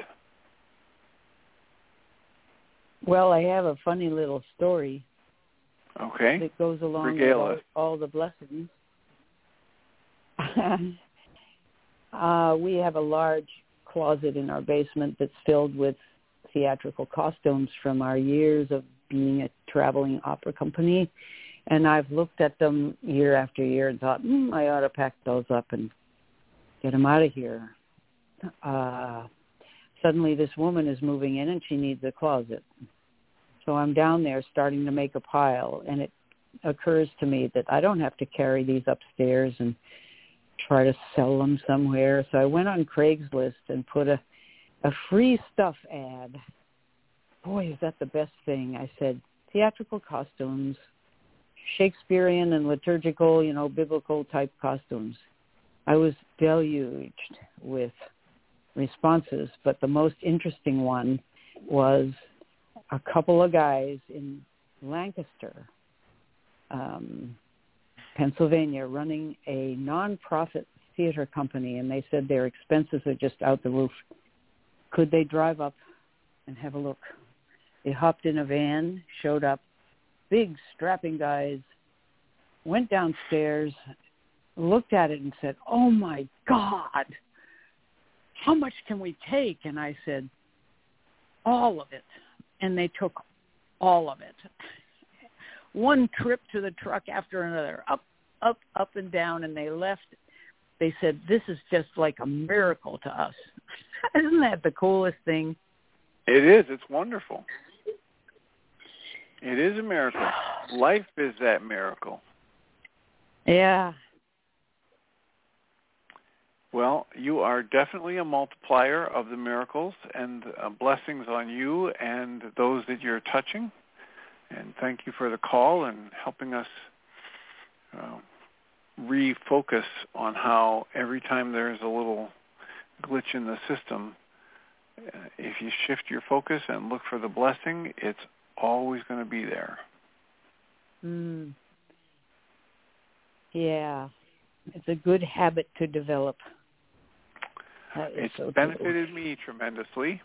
Well, I have a funny little story. Okay. That goes along Regale with all, all the blessings. uh, we have a large closet in our basement that's filled with theatrical costumes from our years of being a traveling opera company. And I've looked at them year after year and thought, mm, I ought to pack those up and get them out of here. Uh, suddenly this woman is moving in and she needs a closet. So I'm down there starting to make a pile, and it occurs to me that I don't have to carry these upstairs and try to sell them somewhere. So I went on Craigslist and put a, a free stuff ad. Boy, is that the best thing. I said, theatrical costumes, Shakespearean and liturgical, you know, biblical type costumes. I was deluged with responses, but the most interesting one was a couple of guys in Lancaster, um, Pennsylvania, running a nonprofit theater company, and they said their expenses are just out the roof. Could they drive up and have a look? They hopped in a van, showed up, big strapping guys, went downstairs, looked at it and said, oh my God, how much can we take? And I said, all of it. And they took all of it. One trip to the truck after another, up, up, up and down, and they left. They said, this is just like a miracle to us. Isn't that the coolest thing? It is. It's wonderful. It is a miracle. Life is that miracle. Yeah. Well, you are definitely a multiplier of the miracles, and uh, blessings on you and those that you're touching. And thank you for the call and helping us uh, refocus on how every time there's a little glitch in the system, uh, if you shift your focus and look for the blessing, it's always going to be there. Mm. Yeah. It's a good habit to develop. It's so benefited me tremendously.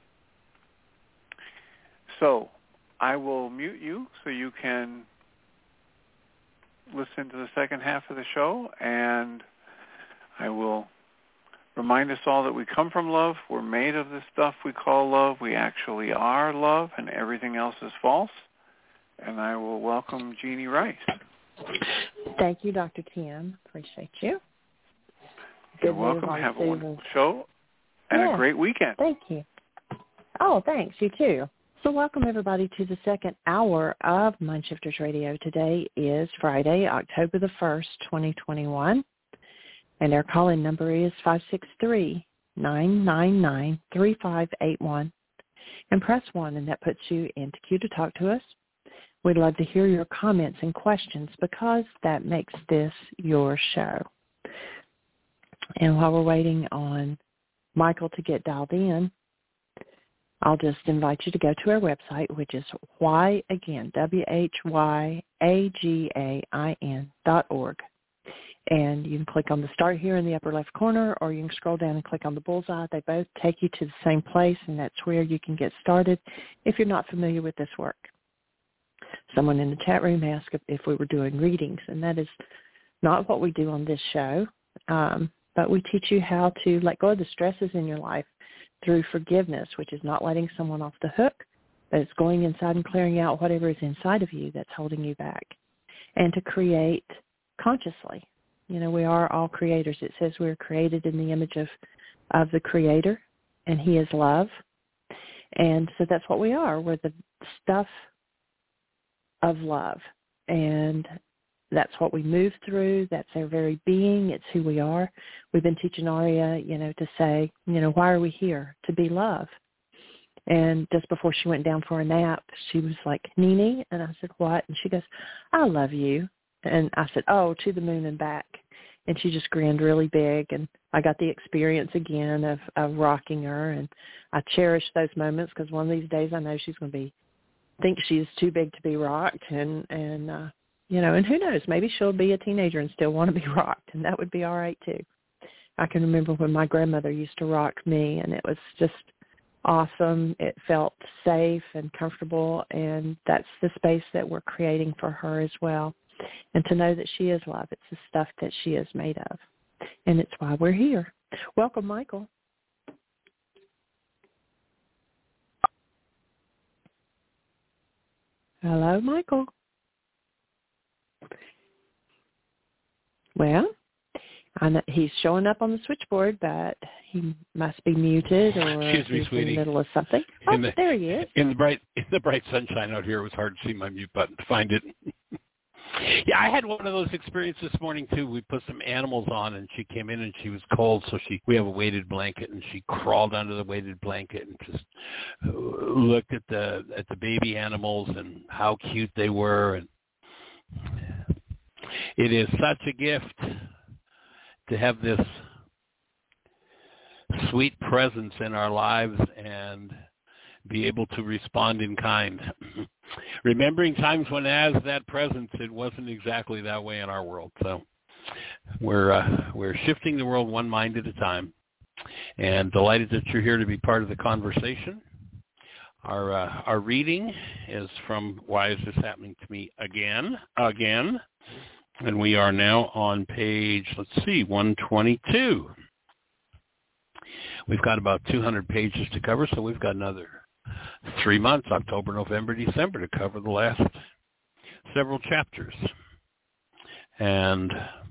So I will mute you so you can listen to the second half of the show, and I will remind us all that we come from love. We're made of this stuff we call love. We actually are love, and everything else is false. And I will welcome Jeanie Ryce. Thank you, Doctor Tim. Appreciate you. You're Good welcome. news on Have a Susan's. wonderful show and Yeah. a great weekend. Thank you. Oh, thanks. You too. So welcome, everybody, to the second hour of Mindshifters Radio. Today is Friday, October the first, twenty twenty-one, and our call-in number is five six three, nine nine nine, three five eight one. And press one, and that puts you into queue to talk to us. We'd love to hear your comments and questions because that makes this your show. And while we're waiting on Michael to get dialed in, I'll just invite you to go to our website, which is why, again, W H Y A G A I N dot org. And you can click on the start here in the upper left corner, or you can scroll down and click on the bullseye. They both take you to the same place, and that's where you can get started if you're not familiar with this work. Someone in the chat room asked if we were doing readings, and that is not what we do on this show, um, but we teach you how to let go of the stresses in your life through forgiveness, which is not letting someone off the hook, but it's going inside and clearing out whatever is inside of you that's holding you back, and to create consciously. You know, we are all creators. It says we're created in the image of, of the Creator, and He is love. And so that's what we are. We're the stuff of love. And that's what we move through. That's our very being. It's who we are. We've been teaching Aria, you know, to say, you know, why are we here? To be love. And just before she went down for a nap, she was like, Nene? And I said, what? And she goes, I love you. And I said, oh, to the moon and back. And she just grinned really big. And I got the experience again of, of rocking her. And I cherish those moments because one of these days I know she's going to be, think she's too big to be rocked. And, and uh, you know, and who knows, maybe she'll be a teenager and still want to be rocked. And that would be all right, too. I can remember when my grandmother used to rock me, and it was just awesome. It felt safe and comfortable, and that's the space that we're creating for her as well. And to know that she is love, it's the stuff that she is made of, and it's why we're here. Welcome, Michael. Hello, Michael. Well, I know he's showing up on the switchboard, but he must be muted or Excuse me, he's sweetie. in the middle of something. Oh, the, there he is. In the bright in the bright sunshine out here, it was hard to see my mute button to find it. Yeah, I had one of those experiences this morning too. We put some animals on, and she came in and she was cold, so she we have a weighted blanket, and she crawled under the weighted blanket and just looked at the at the baby animals and how cute they were. And it is such a gift to have this sweet presence in our lives and be able to respond in kind. Remembering times when as that presence, it wasn't exactly that way in our world. So we're uh, we're shifting the world one mind at a time, and delighted that you're here to be part of the conversation. Our uh, our reading is from Why Is This Happening to Me Again? Again. And we are now on page, let's see, one twenty-two. We've got about two hundred pages to cover, so we've got another three months, October, November, December, to cover the last several chapters. And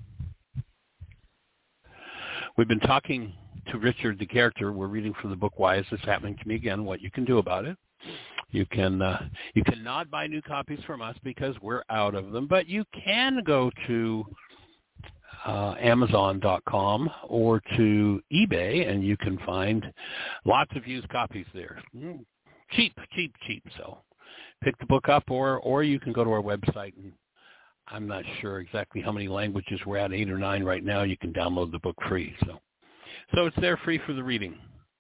we've been talking to Richard, the character. We're reading from the book, Why Is This Happening to Me Again? What you can do about it. You can uh, you cannot buy new copies from us because we're out of them, but you can go to uh, Amazon dot com or to eBay, and you can find lots of used copies there. Mm, cheap, cheap, cheap. So pick the book up, or or you can go to our website, and I'm not sure exactly how many languages we're at, eight or nine right now. You can download the book free. So so it's there free for the reading.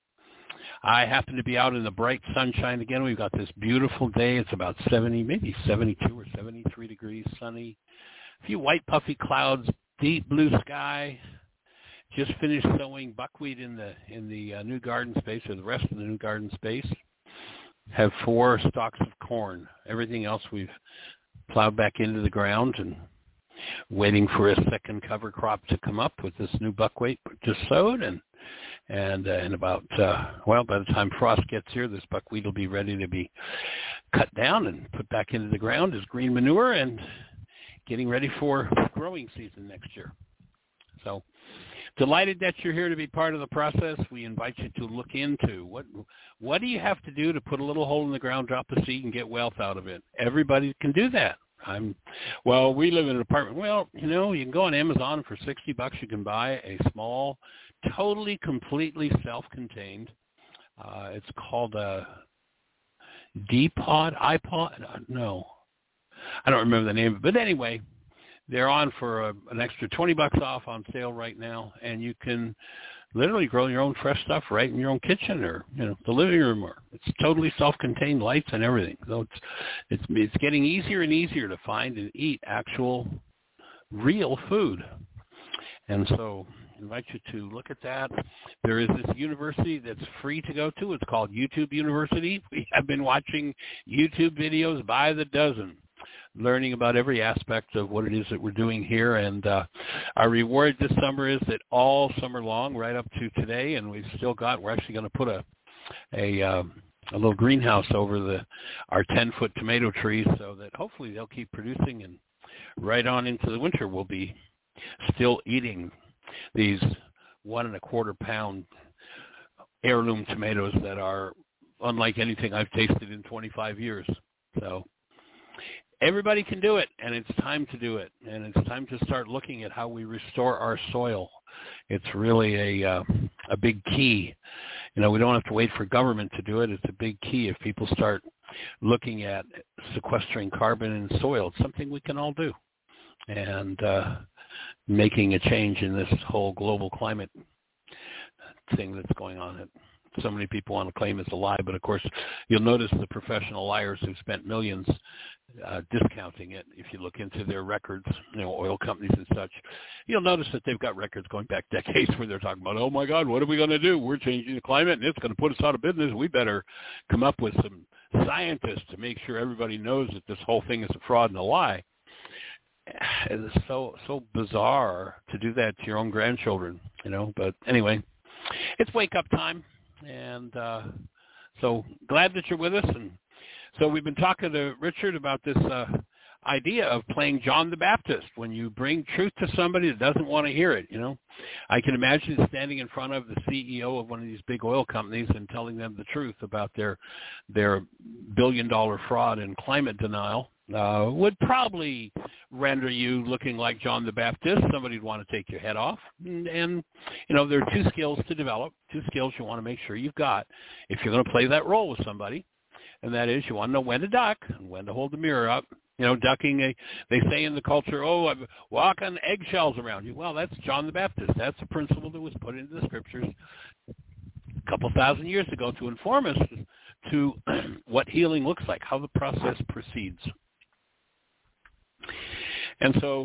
I happen to be out in the bright sunshine again. We've got this beautiful day. It's about seventy, maybe seventy-two or seventy-three degrees, sunny. A few white puffy clouds, deep blue sky. Just finished sowing buckwheat in the in the uh, new garden space, or the rest of the new garden space. Have four stalks of corn. Everything else we've plowed back into the ground and waiting for a second cover crop to come up with this new buckwheat just sowed. And And uh, in about, uh, well, by the time frost gets here, this buckwheat will be ready to be cut down and put back into the ground as green manure and getting ready for growing season next year. So delighted that you're here to be part of the process. We invite you to look into what what do you have to do to put a little hole in the ground, drop a seed, and get wealth out of it. Everybody can do that. I'm, well, we live in an apartment. Well, you know, you can go on Amazon for sixty bucks. You can buy a small, totally, completely self-contained. Uh, it's called a D-Pod, iPod. No, I don't remember the name of it. But anyway, they're on for a, an extra twenty bucks off on sale right now, and you can literally grow your own fresh stuff right in your own kitchen or, you know, the living room. Or it's totally self-contained, lights and everything. So it's it's it's getting easier and easier to find and eat actual, real food. And so I invite you to look at that. There is this university that's free to go to. It's called YouTube University. We have been watching YouTube videos by the dozen, learning about every aspect of what it is that we're doing here. And uh, our reward this summer is that all summer long, right up to today, and we've still got, we're actually going to put a a, uh, a little greenhouse over the our ten-foot tomato trees so that hopefully they'll keep producing, and right on into the winter we'll be still eating these one and a quarter pound heirloom tomatoes that are unlike anything I've tasted in twenty-five years. So everybody can do it, and it's time to do it, and it's time to start looking at how we restore our soil. It's really a uh, a big key. You know, we don't have to wait for government to do it. It's a big key if people start looking at sequestering carbon in soil. It's something we can all do, and uh, making a change in this whole global climate thing that's going on. It, so many people want to claim it's a lie, but of course, you'll notice the professional liars who've spent millions uh, discounting it. If you look into their records, you know, oil companies and such, you'll notice that they've got records going back decades where they're talking about, oh my God, what are we going to do? We're changing the climate, and it's going to put us out of business. We better come up with some scientists to make sure everybody knows that this whole thing is a fraud and a lie. It's so so bizarre to do that to your own grandchildren, you know. But anyway, it's wake up time, and uh, so glad that you're with us. And so we've been talking to Richard about this uh, idea of playing John the Baptist when you bring truth to somebody that doesn't want to hear it. You know, I can imagine standing in front of the C E O of one of these big oil companies and telling them the truth about their their billion dollar fraud and climate denial. Uh, would probably render you looking like John the Baptist. Somebody'd want to take your head off. And, and, you know, there are two skills to develop, two skills you want to make sure you've got if you're going to play that role with somebody. And that is you want to know when to duck and when to hold the mirror up. You know, ducking, a, they say in the culture, oh, I walk on eggshells around you. Well, that's John the Baptist. That's a principle that was put into the scriptures a couple thousand years ago to inform us to what healing looks like, how the process proceeds. And so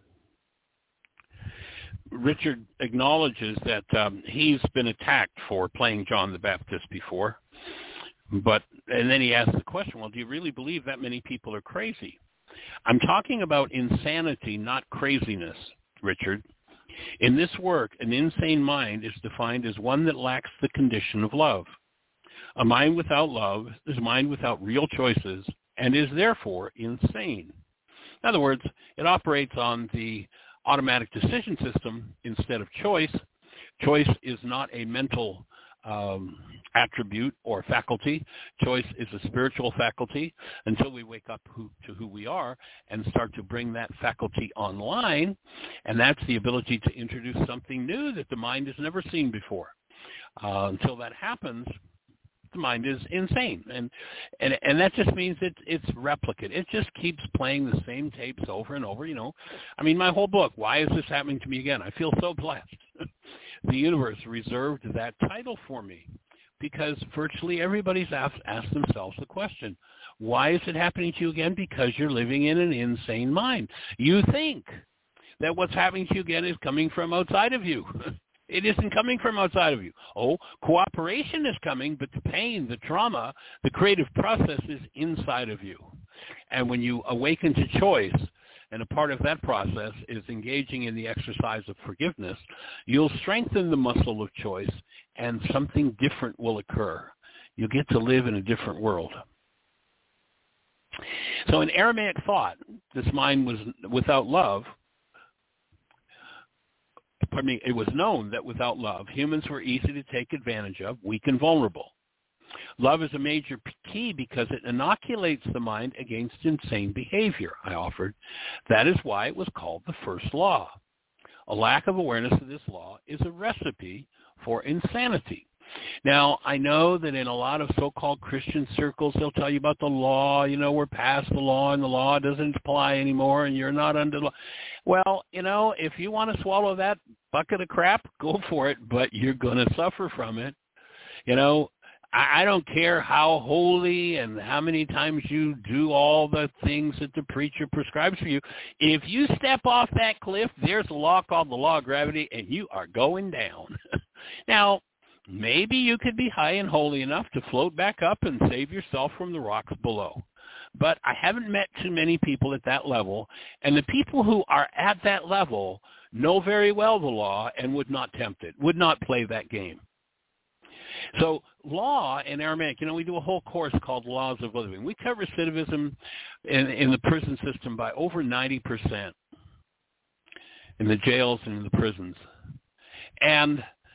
Richard acknowledges that um, he's been attacked for playing John the Baptist before, but and then he asks the question, well, do you really believe that many people are crazy? I'm talking about insanity, not craziness, Richard. In this work, an insane mind is defined as one that lacks the condition of love. A mind without love is a mind without real choices and is therefore insane. In other words, it operates on the automatic decision system instead of choice. Choice is not a mental um, attribute or faculty. Choice is a spiritual faculty until we wake up who, to who we are and start to bring that faculty online. And that's the ability to introduce something new that the mind has never seen before. Uh, until that happens, the mind is insane, and and and that just means it's it's replicate. It just keeps playing the same tapes over and over. You know, I mean, my whole book. Why is this happening to me again? I feel so blessed. The universe reserved that title for me because virtually everybody's asked, asked themselves the question: why is it happening to you again? Because you're living in an insane mind. You think that what's happening to you again is coming from outside of you. It isn't coming from outside of you. Oh, cooperation is coming, but the pain, the trauma, the creative process is inside of you. And when you awaken to choice, and a part of that process is engaging in the exercise of forgiveness, you'll strengthen the muscle of choice, and something different will occur. You'll get to live in a different world. So in Aramaic thought, this mind was without love. Pardon me, it was known that without love, humans were easy to take advantage of, weak and vulnerable. Love is a major key because it inoculates the mind against insane behavior, I offered. That is why it was called the first law. A lack of awareness of this law is a recipe for insanity. Now, I know that in a lot of so-called Christian circles, they'll tell you about the law. You know, we're past the law, and the law doesn't apply anymore, and you're not under law. Well, you know, if you want to swallow that bucket of crap, go for it, but you're going to suffer from it. You know, I, I don't care how holy and how many times you do all the things that the preacher prescribes for you. If you step off that cliff, there's a law called the law of gravity, and you are going down. Now, maybe you could be high and holy enough to float back up and save yourself from the rocks below. But I haven't met too many people at that level, and the people who are at that level know very well the law and would not tempt it, would not play that game. So law in Aramaic, you know, we do a whole course called Laws of Living. We cut recidivism in, in the prison system by over ninety percent in the jails and in the prisons. And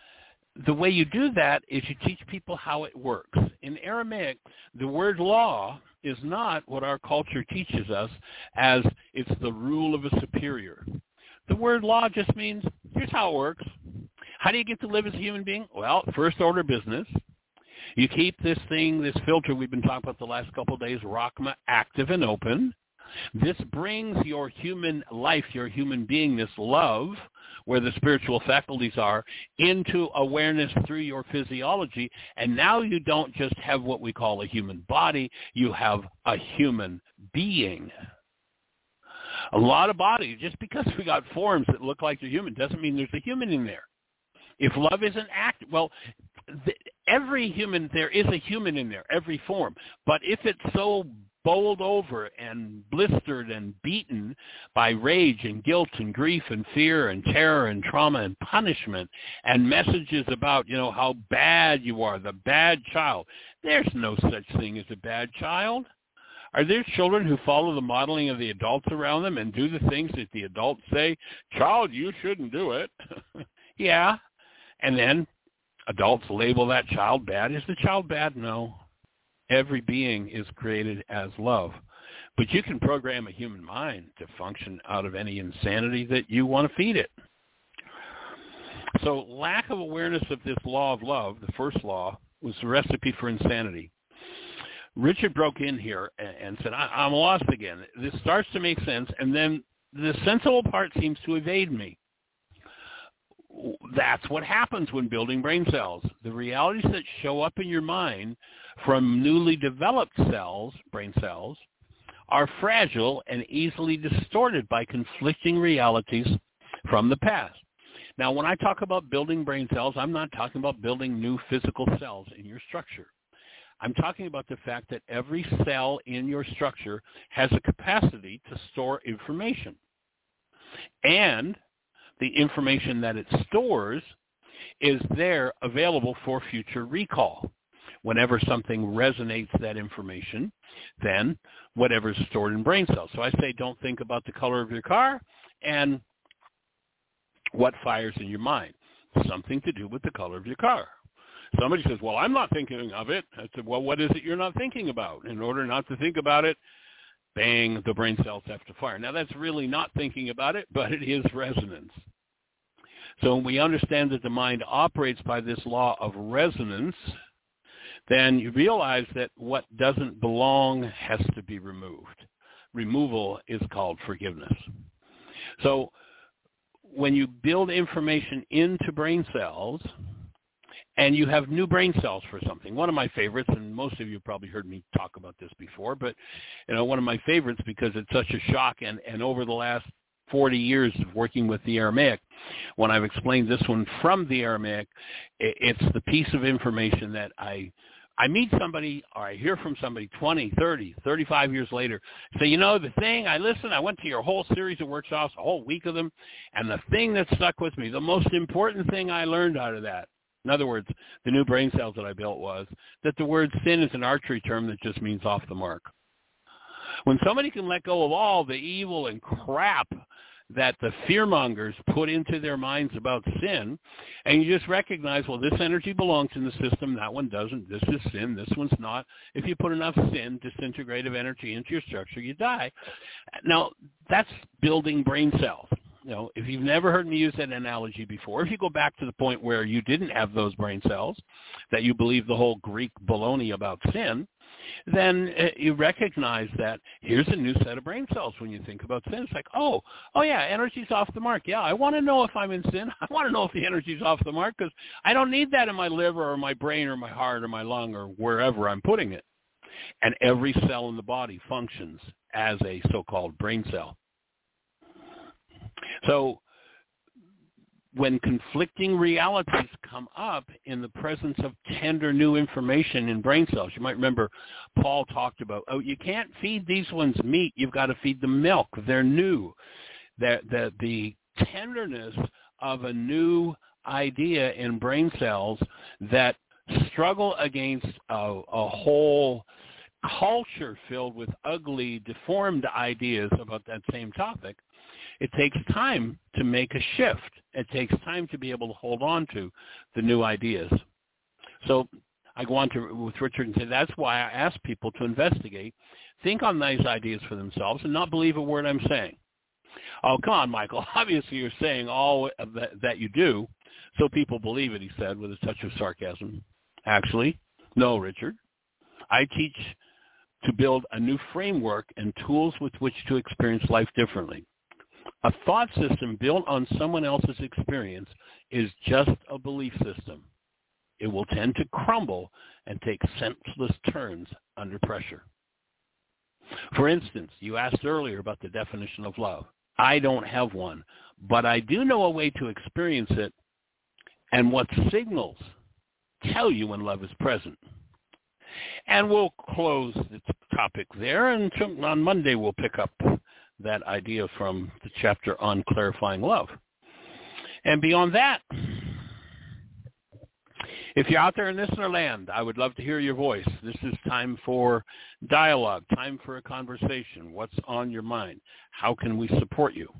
the way you do that is you teach people how it works. In Aramaic, the word law is not what our culture teaches us as it's the rule of a superior. The word law just means, here's how it works. How do you get to live as a human being? Well, first order business. You keep this thing, this filter we've been talking about the last couple of days, Rachma, active and open. This brings your human life, your human beingness, love, where the spiritual faculties are, into awareness through your physiology. And now you don't just have what we call a human body, you have a human being. A lot of bodies, just because we got forms that look like they're human doesn't mean there's a human in there. If love isn't active, well, the, every human, there is a human in there, every form. But if it's so bowled over and blistered and beaten by rage and guilt and grief and fear and terror and trauma and punishment and messages about, you know, how bad you are, the bad child. There's no such thing as a bad child. Are there children who follow the modeling of the adults around them and do the things that the adults say, child, you shouldn't do it? Yeah. And then adults label that child bad. Is the child bad? No. Every being is created as love. But you can program a human mind to function out of any insanity that you want to feed it. So lack of awareness of this law of love, the first law, was the recipe for insanity. Richard broke in here and said, I- I'm lost again. This starts to make sense, and then the sensible part seems to evade me. That's what happens when building brain cells. The realities that show up in your mind from newly developed cells, brain cells, are fragile and easily distorted by conflicting realities from the past. Now, when I talk about building brain cells, I'm not talking about building new physical cells in your structure. I'm talking about the fact that every cell in your structure has a capacity to store information. And the information that it stores is there available for future recall. Whenever something resonates that information, then whatever's stored in brain cells. So I say don't think about the color of your car and what fires in your mind. Something to do with the color of your car. Somebody says, well, I'm not thinking of it. I said, well, what is it you're not thinking about? In order not to think about it, bang, the brain cells have to fire. Now, that's really not thinking about it, but it is resonance. So when we understand that the mind operates by this law of resonance, then you realize that what doesn't belong has to be removed. Removal is called forgiveness. So when you build information into brain cells, and you have new brain cells for something. One of my favorites, and most of you probably heard me talk about this before, but you know, one of my favorites because it's such a shock, and, and over the last forty years of working with the Aramaic, when I've explained this one from the Aramaic, it's the piece of information that I I meet somebody or I hear from somebody twenty, thirty, thirty-five years later, say, you know, the thing, I listened, I went to your whole series of workshops, a whole week of them, and the thing that stuck with me, the most important thing I learned out of that, in other words, the new brain cells that I built, was that the word sin is an archery term that just means off the mark. When somebody can let go of all the evil and crap that the fearmongers put into their minds about sin, and you just recognize, well, this energy belongs in the system, that one doesn't, this is sin, this one's not. If you put enough sin, disintegrative energy into your structure, you die. Now, that's building brain cells. You know, if you've never heard me use that analogy before, if you go back to the point where you didn't have those brain cells, that you believe the whole Greek baloney about sin, then uh, you recognize that here's a new set of brain cells when you think about sin. It's like, oh, oh yeah, energy's off the mark. Yeah, I want to know if I'm in sin. I want to know if the energy's off the mark because I don't need that in my liver or my brain or my heart or my lung or wherever I'm putting it. And every cell in the body functions as a so-called brain cell. So when conflicting realities come up in the presence of tender new information in brain cells, you might remember Paul talked about, oh, you can't feed these ones meat. You've got to feed them milk. They're new. The, the, the tenderness of a new idea in brain cells that struggle against a, a whole culture filled with ugly, deformed ideas about that same topic It takes time to make a shift. It takes time to be able to hold on to the new ideas. So I go on to with Richard and say that's why I ask people to investigate, think on these ideas for themselves, and not believe a word I'm saying. Oh, come on, Michael. Obviously you're saying all of that, that you do, so people believe it, he said with a touch of sarcasm. Actually, no, Richard. I teach to build a new framework and tools with which to experience life differently. A thought system built on someone else's experience is just a belief system. It will tend to crumble and take senseless turns under pressure. For instance, you asked earlier about the definition of love. I don't have one, but I do know a way to experience it and what signals tell you when love is present. And we'll close the topic there, and on Monday we'll pick up that idea from the chapter on clarifying love. And beyond that, if you're out there in listener land, I would love to hear your voice. This is time for dialogue, time for a conversation. What's on your mind? How can we support you?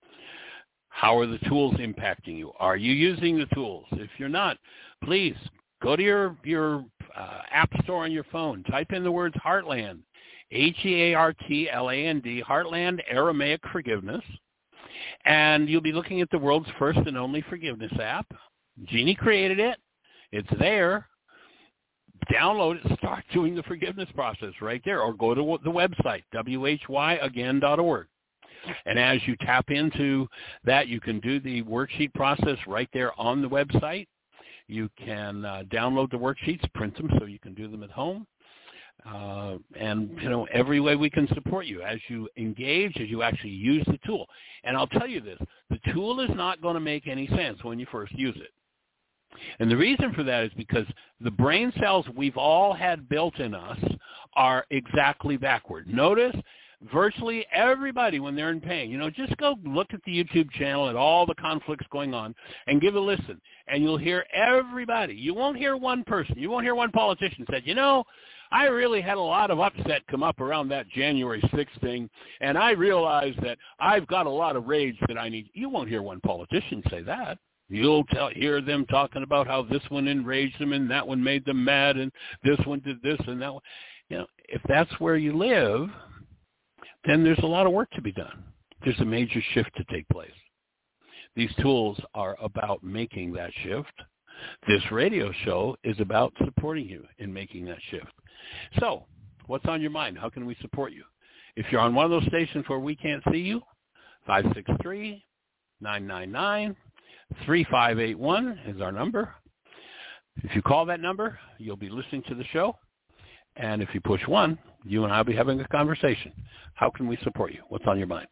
How are the tools impacting you? Are you using the tools? If you're not, please go to your, your uh, app store on your phone. Type in the words Heartland, H E A R T L A N D, Heartland Aramaic Forgiveness. And you'll be looking at the world's first and only forgiveness app. Jeannie created it. It's there. Download it. Start doing the forgiveness process right there. Or go to the website, w h y again dot org. And as you tap into that, you can do the worksheet process right there on the website. You can uh, download the worksheets, print them so you can do them at home. Uh, and, you know, every way we can support you as you engage, as you actually use the tool. And I'll tell you this, the tool is not going to make any sense when you first use it. And the reason for that is because the brain cells we've all had built in us are exactly backward. Notice virtually everybody when they're in pain, you know, just go look at the YouTube channel at all the conflicts going on and give a listen. And you'll hear everybody. You won't hear one person. You won't hear one politician said, you know, I really had a lot of upset come up around that January sixth thing, and I realized that I've got a lot of rage that I need. You won't hear one politician say that. You'll tell, hear them talking about how this one enraged them and that one made them mad and this one did this and that one. You know, if that's where you live, then there's a lot of work to be done. There's a major shift to take place. These tools are about making that shift. This radio show is about supporting you in making that shift. So, what's on your mind? How can we support you? If you're on one of those stations where we can't see you, five six three, nine nine nine, three five eight one is our number. If you call that number, you'll be listening to the show. And if you push one, you and I will be having a conversation. How can we support you? What's on your mind?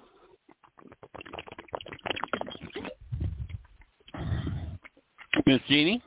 Miss Jeannie?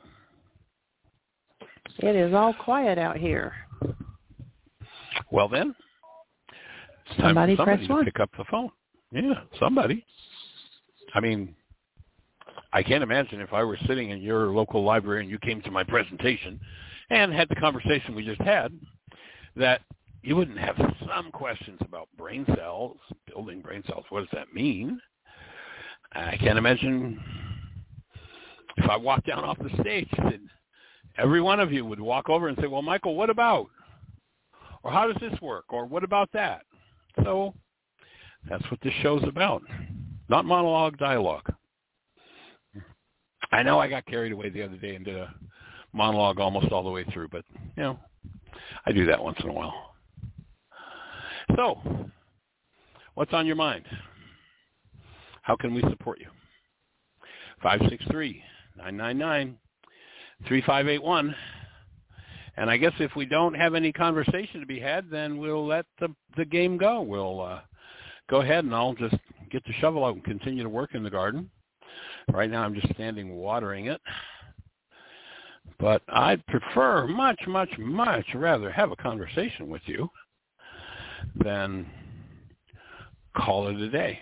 It is all quiet out here. Well then, it's time somebody for somebody press to one. pick up the phone. Yeah, somebody. I mean, I can't imagine if I were sitting in your local library and you came to my presentation and had the conversation we just had, that you wouldn't have some questions about brain cells, building brain cells. What does that mean? I can't imagine if I walked down off the stage that every one of you would walk over and say, well, Michael, what about? Or how does this work? Or what about that? So that's what this show's about. Not monologue, dialogue. I know I got carried away the other day and did a monologue almost all the way through, but, you know, I do that once in a while. So, what's on your mind? How can we support you? five six three, nine nine nine, three five eight one. And I guess if we don't have any conversation to be had, then we'll let the, the game go. We'll uh, go ahead and I'll just get the shovel out and continue to work in the garden. Right now I'm just standing watering it. But I'd prefer much, much, much rather have a conversation with you than call it a day.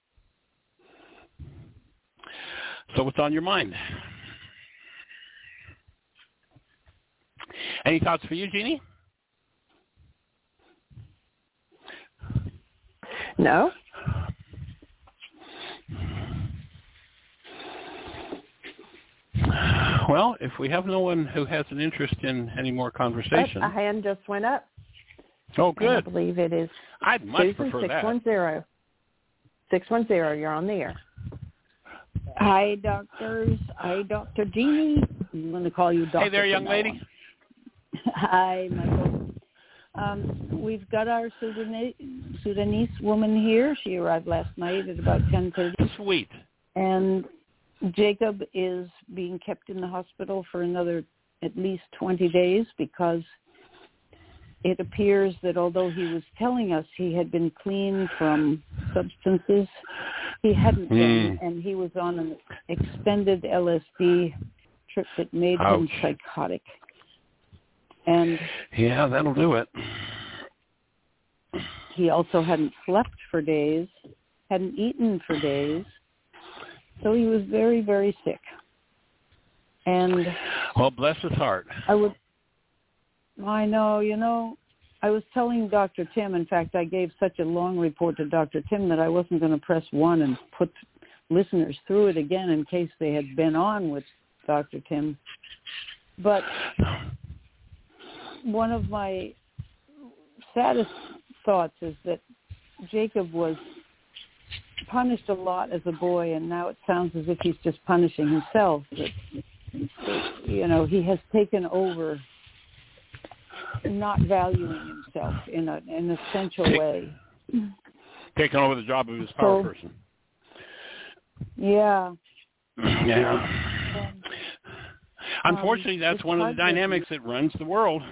So what's on your mind? Any thoughts for you, Jeannie? No. Well, if we have no one who has an interest in any more conversation. Oh, a hand just went up. Oh, good. I believe it is I'd much Susan, prefer six that. one zero. six one zero, you're on the air. Hi, doctors. Hi, Doctor Jeannie. I'm going to call you Doctor. Hey there, young lady. Hi, Michael. Um, we've got our Sudanese, Sudanese woman here. She arrived last night at about ten thirty. Sweet. And Jacob is being kept in the hospital for another at least twenty days because it appears that although he was telling us he had been clean from substances, he hadn't been, mm. and he was on an extended L S D trip that made Ouch. him psychotic. And yeah, that'll do it. He also hadn't slept for days, hadn't eaten for days, so he was very, very sick. And well, bless his heart. I would. I know, you know, I was telling Doctor Tim, in fact, I gave such a long report to Doctor Tim that I wasn't going to press one and put listeners through it again in case they had been on with Doctor Tim. But one of my saddest thoughts is that Jacob was punished a lot as a boy, and now it sounds as if he's just punishing himself. That, you know, he has taken over not valuing himself in a, an essential Take, way. Taking over the job of his power so, person. Yeah. Yeah. Um, Unfortunately, that's one of the dynamics that runs the world.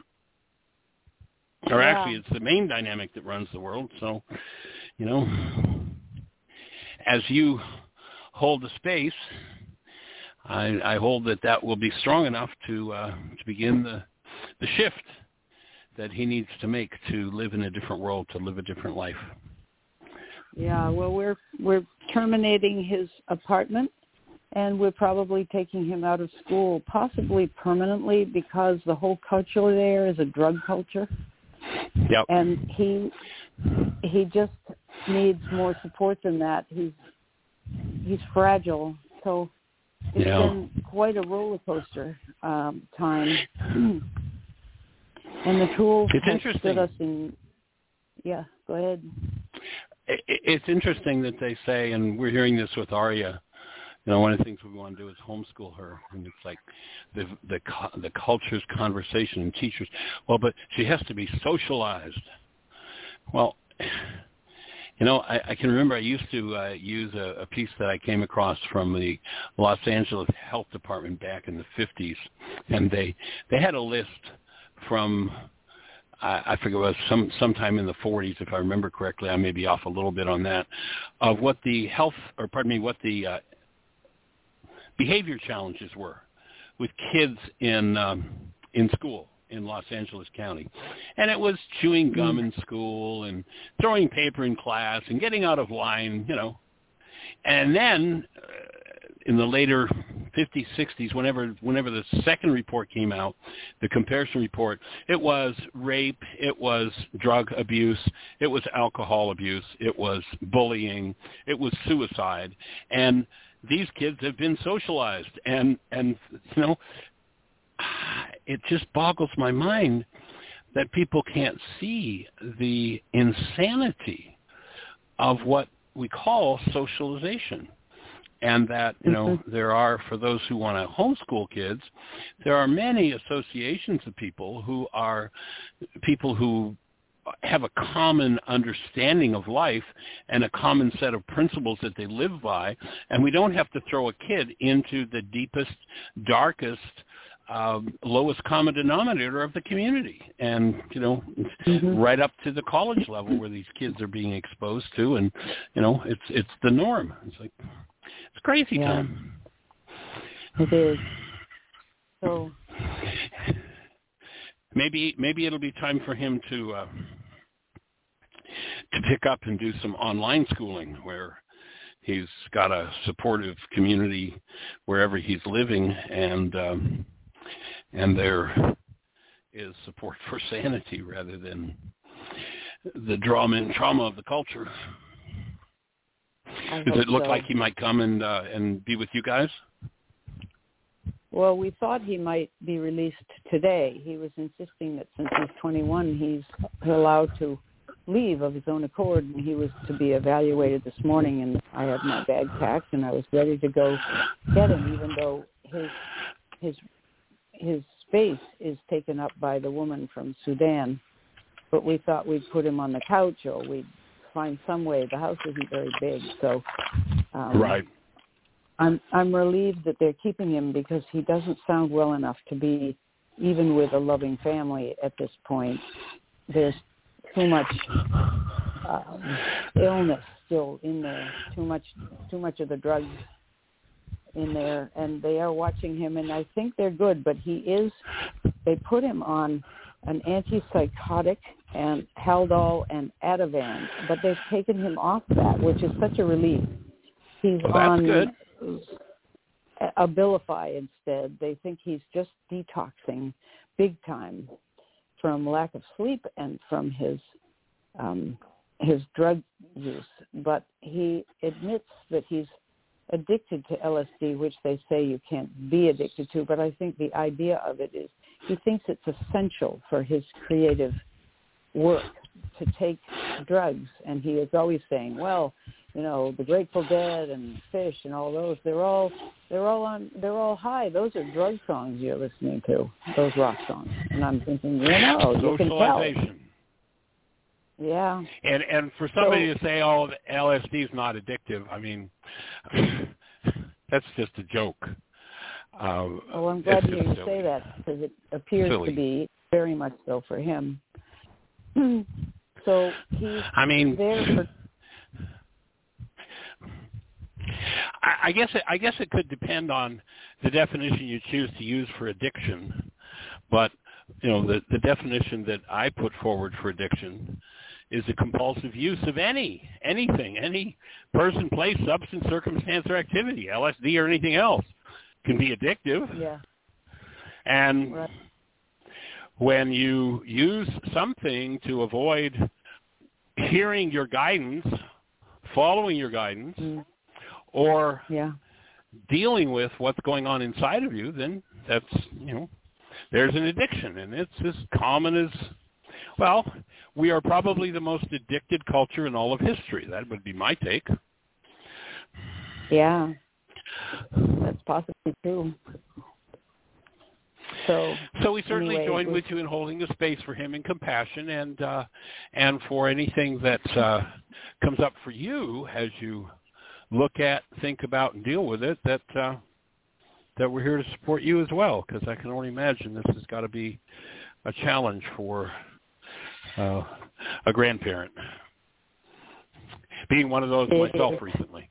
Or yeah. actually, it's the main dynamic that runs the world. So, you know, as you hold the space, I, I hold that that will be strong enough to uh, to begin the the shift that he needs to make to live in a different world, to live a different life. Yeah, well, we're we're terminating his apartment, and we're probably taking him out of school, possibly permanently, because the whole culture there is a drug culture. Yep. And he he just needs more support than that. He's he's fragile, so it's yeah. been quite a roller coaster um, time. And the tools it's have interesting. stood us in. Yeah, go ahead. It's interesting that they say, and we're hearing this with Aria, you know, one of the things we want to do is homeschool her. And it's like the the the culture's conversation and teachers. Well, but she has to be socialized. Well, you know, I, I can remember I used to uh, use a, a piece that I came across from the Los Angeles Health Department back in the fifties. And they, they had a list from, I, I forget, it was some sometime in the forties, if I remember correctly. I may be off a little bit on that, of what the health, or pardon me, what the uh, behavior challenges were with kids in um, in school in Los Angeles County. And it was chewing gum in school and throwing paper in class and getting out of line, you know. And then uh, in the later fifties, sixties, whenever whenever the second report came out, the comparison report, it was rape, it was drug abuse, it was alcohol abuse, it was bullying, it was suicide. And these kids have been socialized, and, and you know, it just boggles my mind that people can't see the insanity of what we call socialization. And that, you know, mm-hmm. there are, for those who want to homeschool kids, there are many associations of people who are people who have a common understanding of life and a common set of principles that they live by, and we don't have to throw a kid into the deepest, darkest, um, lowest common denominator of the community, and you know, mm-hmm. right up to the college level where these kids are being exposed to, and you know, it's it's the norm. It's like it's crazy yeah. time. It is. So. Maybe maybe it'll be time for him to uh, to pick up and do some online schooling where he's got a supportive community wherever he's living, and um, and there is support for sanity rather than the drama and trauma of the culture. Does it look so. like he might come and uh, and be with you guys? Well, we thought he might be released today. He was insisting that since he's twenty-one, he's allowed to leave of his own accord, and he was to be evaluated this morning, and I had my bag packed, and I was ready to go get him, even though his his his space is taken up by the woman from Sudan. But we thought we'd put him on the couch, or we'd find some way. The house isn't very big, so um, right. I'm I'm relieved that they're keeping him, because he doesn't sound well enough to be even with a loving family at this point. There's too much um, illness still in there, too much too much of the drugs in there, and they are watching him, and I think they're good, but he is, they put him on an antipsychotic and Haldol and Ativan, but they've taken him off that, which is such a relief. He's well, that's on good. Abilify instead. They think he's just detoxing big time from lack of sleep and from his um, his drug use. But he admits that he's addicted to L S D, which they say you can't be addicted to. But I think the idea of it is he thinks it's essential for his creative work to take drugs. And he is always saying, well, you know, the Grateful Dead and Fish and all those, they're all they're all on they're all high. Those are drug songs you're listening to, those rock songs. And I'm thinking, you know, you can tell. Yeah. And and for somebody so, to say, oh, L S D is not addictive, I mean, that's just a joke. Uh, well, I'm glad to hear you silly. say that, because it appears silly. to be very much so for him. So he's I mean, there for... I, I guess it, I guess it could depend on the definition you choose to use for addiction, but you know the, the definition that I put forward for addiction is the compulsive use of any anything, any person, place, substance, circumstance, or activity. L S D or anything else can be addictive. Yeah. And right. when you use something to avoid hearing your guidance, following your guidance, mm. or yeah. dealing with what's going on inside of you, then that's, you know, there's an addiction. And it's as common as, well, we are probably the most addicted culture in all of history. That would be my take. Yeah. That's possibly true. So, so we certainly anyway, join was, with you in holding a space for him in compassion, and uh, and for anything that uh, comes up for you as you look at, think about, and deal with it, that uh, that we're here to support you as well, because I can only imagine this has got to be a challenge for uh, a grandparent. Being one of those myself recently.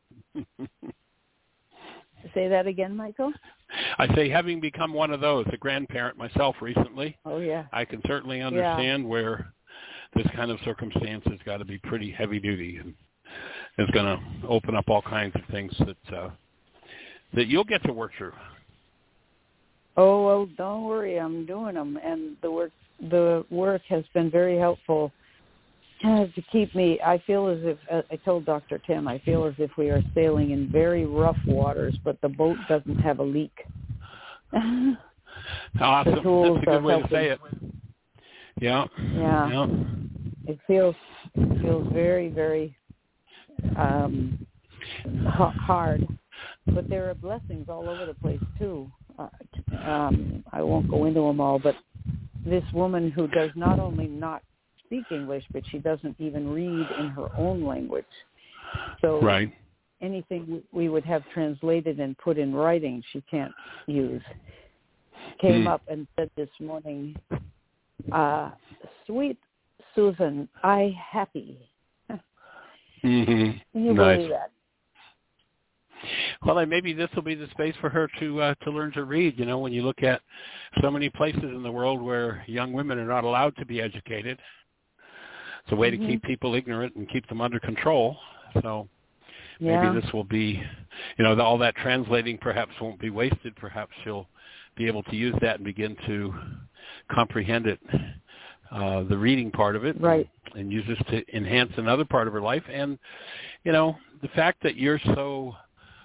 Say that again, Michael? I say, having become one of those, a grandparent myself recently, oh, yeah. I can certainly understand yeah. where this kind of circumstance has got to be pretty heavy duty, and is going to open up all kinds of things that uh, that you'll get to work through. Oh, well, don't worry, I'm doing them, and the work the work has been very helpful uh, to keep me. I feel as if uh, I told Doctor Tim, I feel as if we are sailing in very rough waters, but the boat doesn't have a leak. Awesome. That's a good way helping. to say it. Yeah. Yeah. yeah. It feels it feels very very um, hard, but there are blessings all over the place too. Uh, um, I won't go into them all, but this woman who does not only not speak English, but she doesn't even read in her own language. So right. anything we would have translated and put in writing, she can't use. Came mm. up and said this morning, uh, sweet Susan, I happy. Mm-hmm. Can you nice. believe that? Well, and maybe this will be the space for her to uh, to learn to read. You know, when you look at so many places in the world where young women are not allowed to be educated, it's a way mm-hmm. to keep people ignorant and keep them under control. So maybe yeah. this will be, you know, all that translating perhaps won't be wasted. Perhaps she'll be able to use that and begin to comprehend it, uh, the reading part of it, right. and, and use this to enhance another part of her life. And, you know, the fact that you're so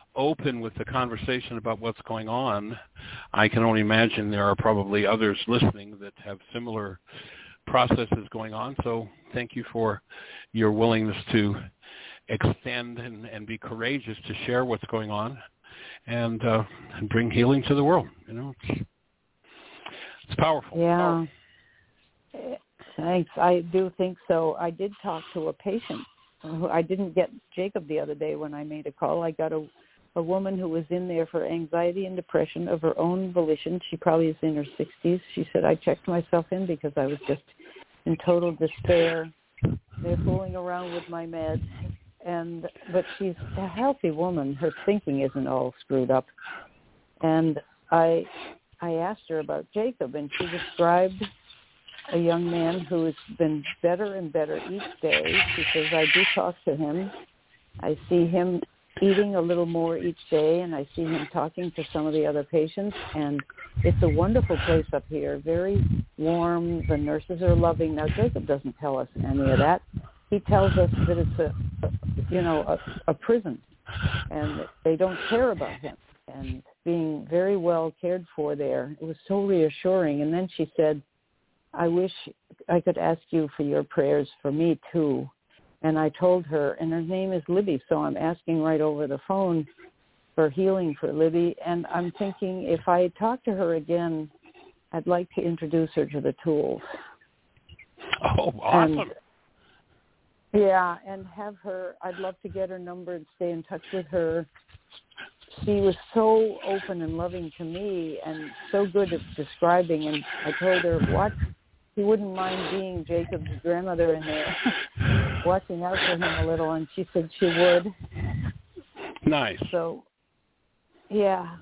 open with the conversation about what's going on, I can only imagine there are probably others listening that have similar processes going on. So thank you for your willingness to extend and, and be courageous to share what's going on and, uh, and bring healing to the world. You know, it's, it's powerful. Yeah. Powerful. Thanks. I do think so. I did talk to a patient. I didn't get Jacob the other day when I made a call. I got a, a woman who was in there for anxiety and depression of her own volition. She probably is in her sixties. She said, I checked myself in because I was just in total despair. They're fooling around with my meds. And but she's a healthy woman. Her thinking isn't all screwed up. And I I asked her about Jacob, and she described a young man who has been better and better each day. She says, I do talk to him. I see him eating a little more each day, and I see him talking to some of the other patients, and it's a wonderful place up here, very warm. The nurses are loving. Now, Jacob doesn't tell us any of that. He tells us that it's a, a you know, a, a prison, and they don't care about him, and being very well cared for there. It was so reassuring. And then she said, I wish I could ask you for your prayers for me, too. And I told her, and her name is Libby, so I'm asking right over the phone for healing for Libby. And I'm thinking if I talk to her again, I'd like to introduce her to the tools. Oh, awesome. And, yeah, and have her, I'd love to get her number and stay in touch with her. She was so open and loving to me and so good at describing. And I told her, what? She wouldn't mind being Jacob's grandmother in there, watching out for him a little. And she said she would. Nice. So, yeah.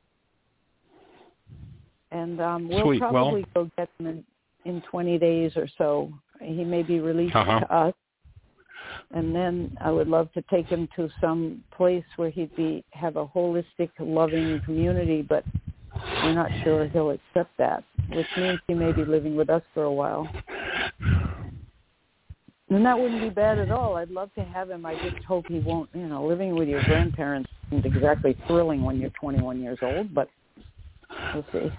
And um, we'll Sweet. probably Well, go get him in, in twenty days or so. He may be released uh-huh. to us. And then I would love to take him to some place where he'd be have a holistic, loving community, but we're not sure he'll accept that, which means he may be living with us for a while. And that wouldn't be bad at all. I'd love to have him. I just hope he won't, you know, living with your grandparents isn't exactly thrilling when you're twenty-one years old, but we'll see.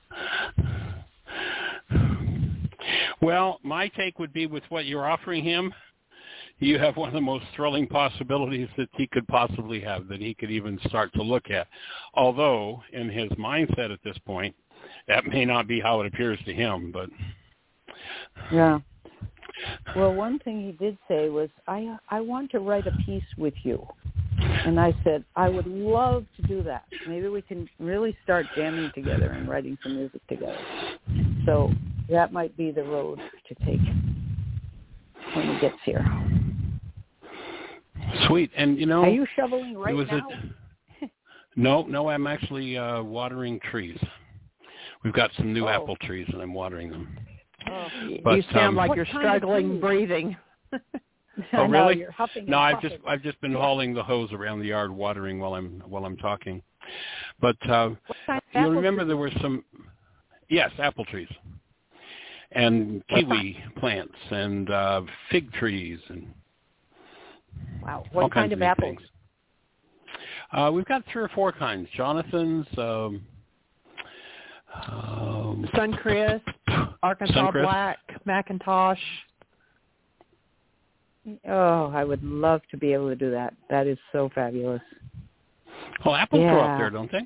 Well, my take would be with what you're offering him, you have one of the most thrilling possibilities that he could possibly have, that he could even start to look at. Although, in his mindset at this point, that may not be how it appears to him, but... Yeah. Well, one thing he did say was, I I want to write a piece with you. And I said, I would love to do that. Maybe we can really start jamming together and writing some music together. So that might be the road to take when he gets here. Sweet. And, you know... Are you shoveling right was now? A, no, no, I'm actually uh, watering trees. We've got some new oh. apple trees, and I'm watering them. Oh. But, you sound um, like what you're kind struggling of breathing. Oh, really? You're huffing no, and I've puffing. just I've just been hauling the hose around the yard, watering while I'm while I'm talking. But uh, What kind of you apple remember trees? there were some, yes, apple trees, and kiwi plants, and uh, fig trees, and Wow. all What kind kinds of neat apples? things. Uh, we've got three or four kinds. Jonathan's, um, um, Suncrest, Arkansas Suncrest. Black, Macintosh. Oh, I would love to be able to do that. That is so fabulous. Well, apples grow Yeah. up there, don't they?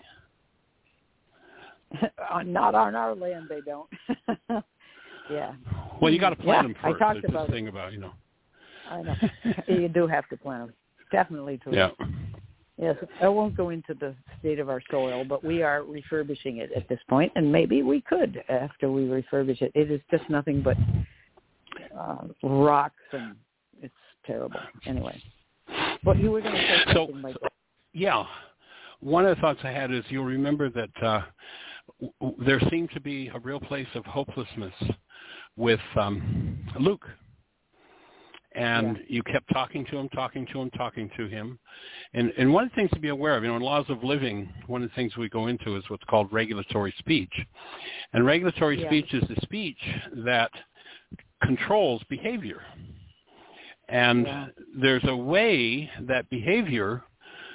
Not on our land, they don't. Yeah. Well, you got to plant Yeah, them I first. talked There's about this it. thing about, you know. I know. You do have to plant them. Definitely true. Yeah. Yes, I won't go into the state of our soil, but we are refurbishing it at this point, and maybe we could after we refurbish it. It is just nothing but uh, rocks, and it's terrible. Anyway, but you were going to say So, something like yeah, one of the thoughts I had is you'll remember that uh, w- there seemed to be a real place of hopelessness with um, Luke. And Yeah. you kept talking to him, talking to him, talking to him. And, and one of the things to be aware of, you know, in Laws of Living, one of the things we go into is what's called regulatory speech. And regulatory Yeah. speech is the speech that controls behavior. And Yeah. there's a way that behavior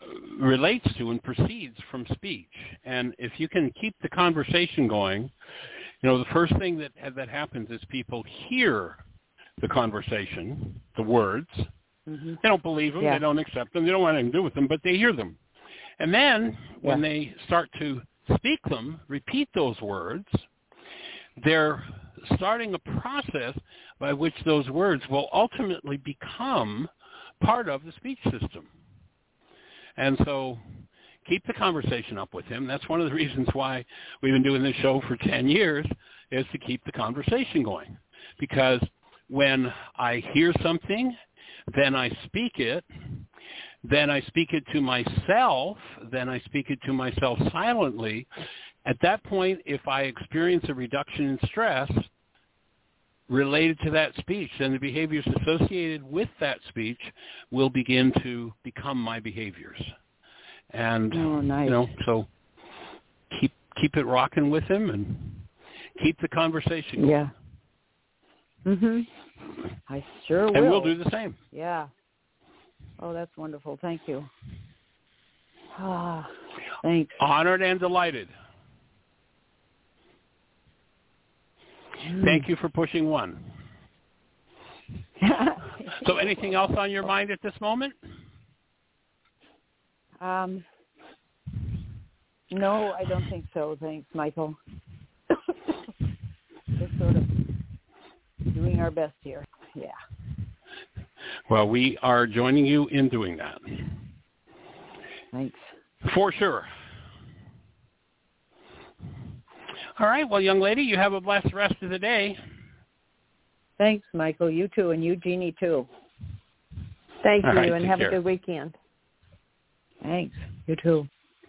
relates to and proceeds from speech. And if you can keep the conversation going, you know, the first thing that that happens is people hear the conversation, the words. Mm-hmm. They don't believe them. Yeah. They don't accept them. They don't want anything to do with them, but they hear them. And then when yeah. they start to speak them, repeat those words, they're starting a process by which those words will ultimately become part of the speech system. And so keep the conversation up with him. That's one of the reasons why we've been doing this show for ten years, is to keep the conversation going. Because when I hear something, then I speak it, then I speak it to myself, then I speak it to myself silently. At that point, if I experience a reduction in stress related to that speech, then the behaviors associated with that speech will begin to become my behaviors. And, oh, nice. you know, so keep keep it rocking with him and keep the conversation going. Yeah. Mhm. I sure will. And we'll do the same. Yeah. Oh, that's wonderful. Thank you. Ah, thanks. Honored and delighted. Mm. Thank you for pushing one. So anything else on your mind at this moment? Um, no, I don't think so. Thanks, Michael. Just sort of doing our best here. Yeah. Well, we are joining you in doing that. Thanks. For sure. All right. Well, young lady, you have a blessed rest of the day. Thanks, Michael. You too, and you, Jeannie, too. Thank All you, right, and have care. a good weekend. Thanks. You too.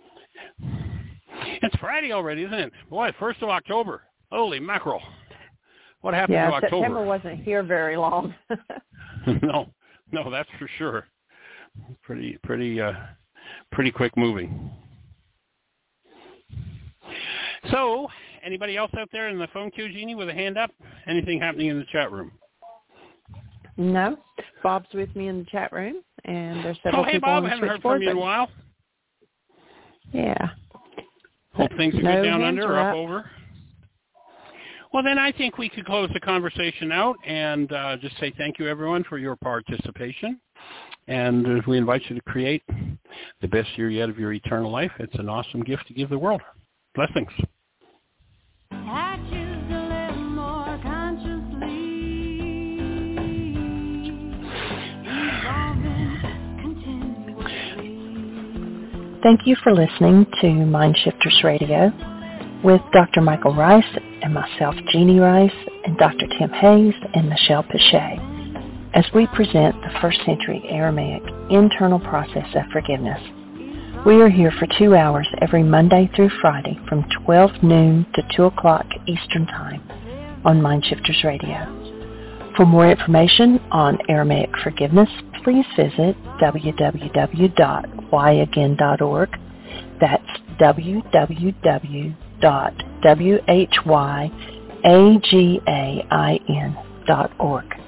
It's Friday already, isn't it? Boy, first of October. Holy mackerel. What happened yeah, to October? September wasn't here very long. no, no, that's for sure. Pretty, pretty, uh, pretty quick moving. So, anybody else out there in the phone queue, Jeannie, with a hand up? Anything happening in the chat room? No. Bob's with me in the chat room, and there's several oh, hey, people Bob, on the haven't heard switchboard. from you in a while. Yeah. Hope things are no good down under or up up. over. Well, then I think we could close the conversation out and uh, just say thank you, everyone, for your participation. And uh, we invite you to create the best year yet of your eternal life. It's an awesome gift to give the world. Blessings. I choose to live more consciously, evolving continuously. Thank you for listening to Mind Shifters Radio with Doctor Michael Rice and myself, Jeannie Rice, and Doctor Tim Hayes and Michelle Pichet, as we present the first century Aramaic internal process of forgiveness. We are here for two hours every Monday through Friday from twelve noon to two o'clock Eastern Time on Mind Shifters Radio. For more information on Aramaic forgiveness, please visit w w w dot why again dot org. That's w w w dot w h y again dot org.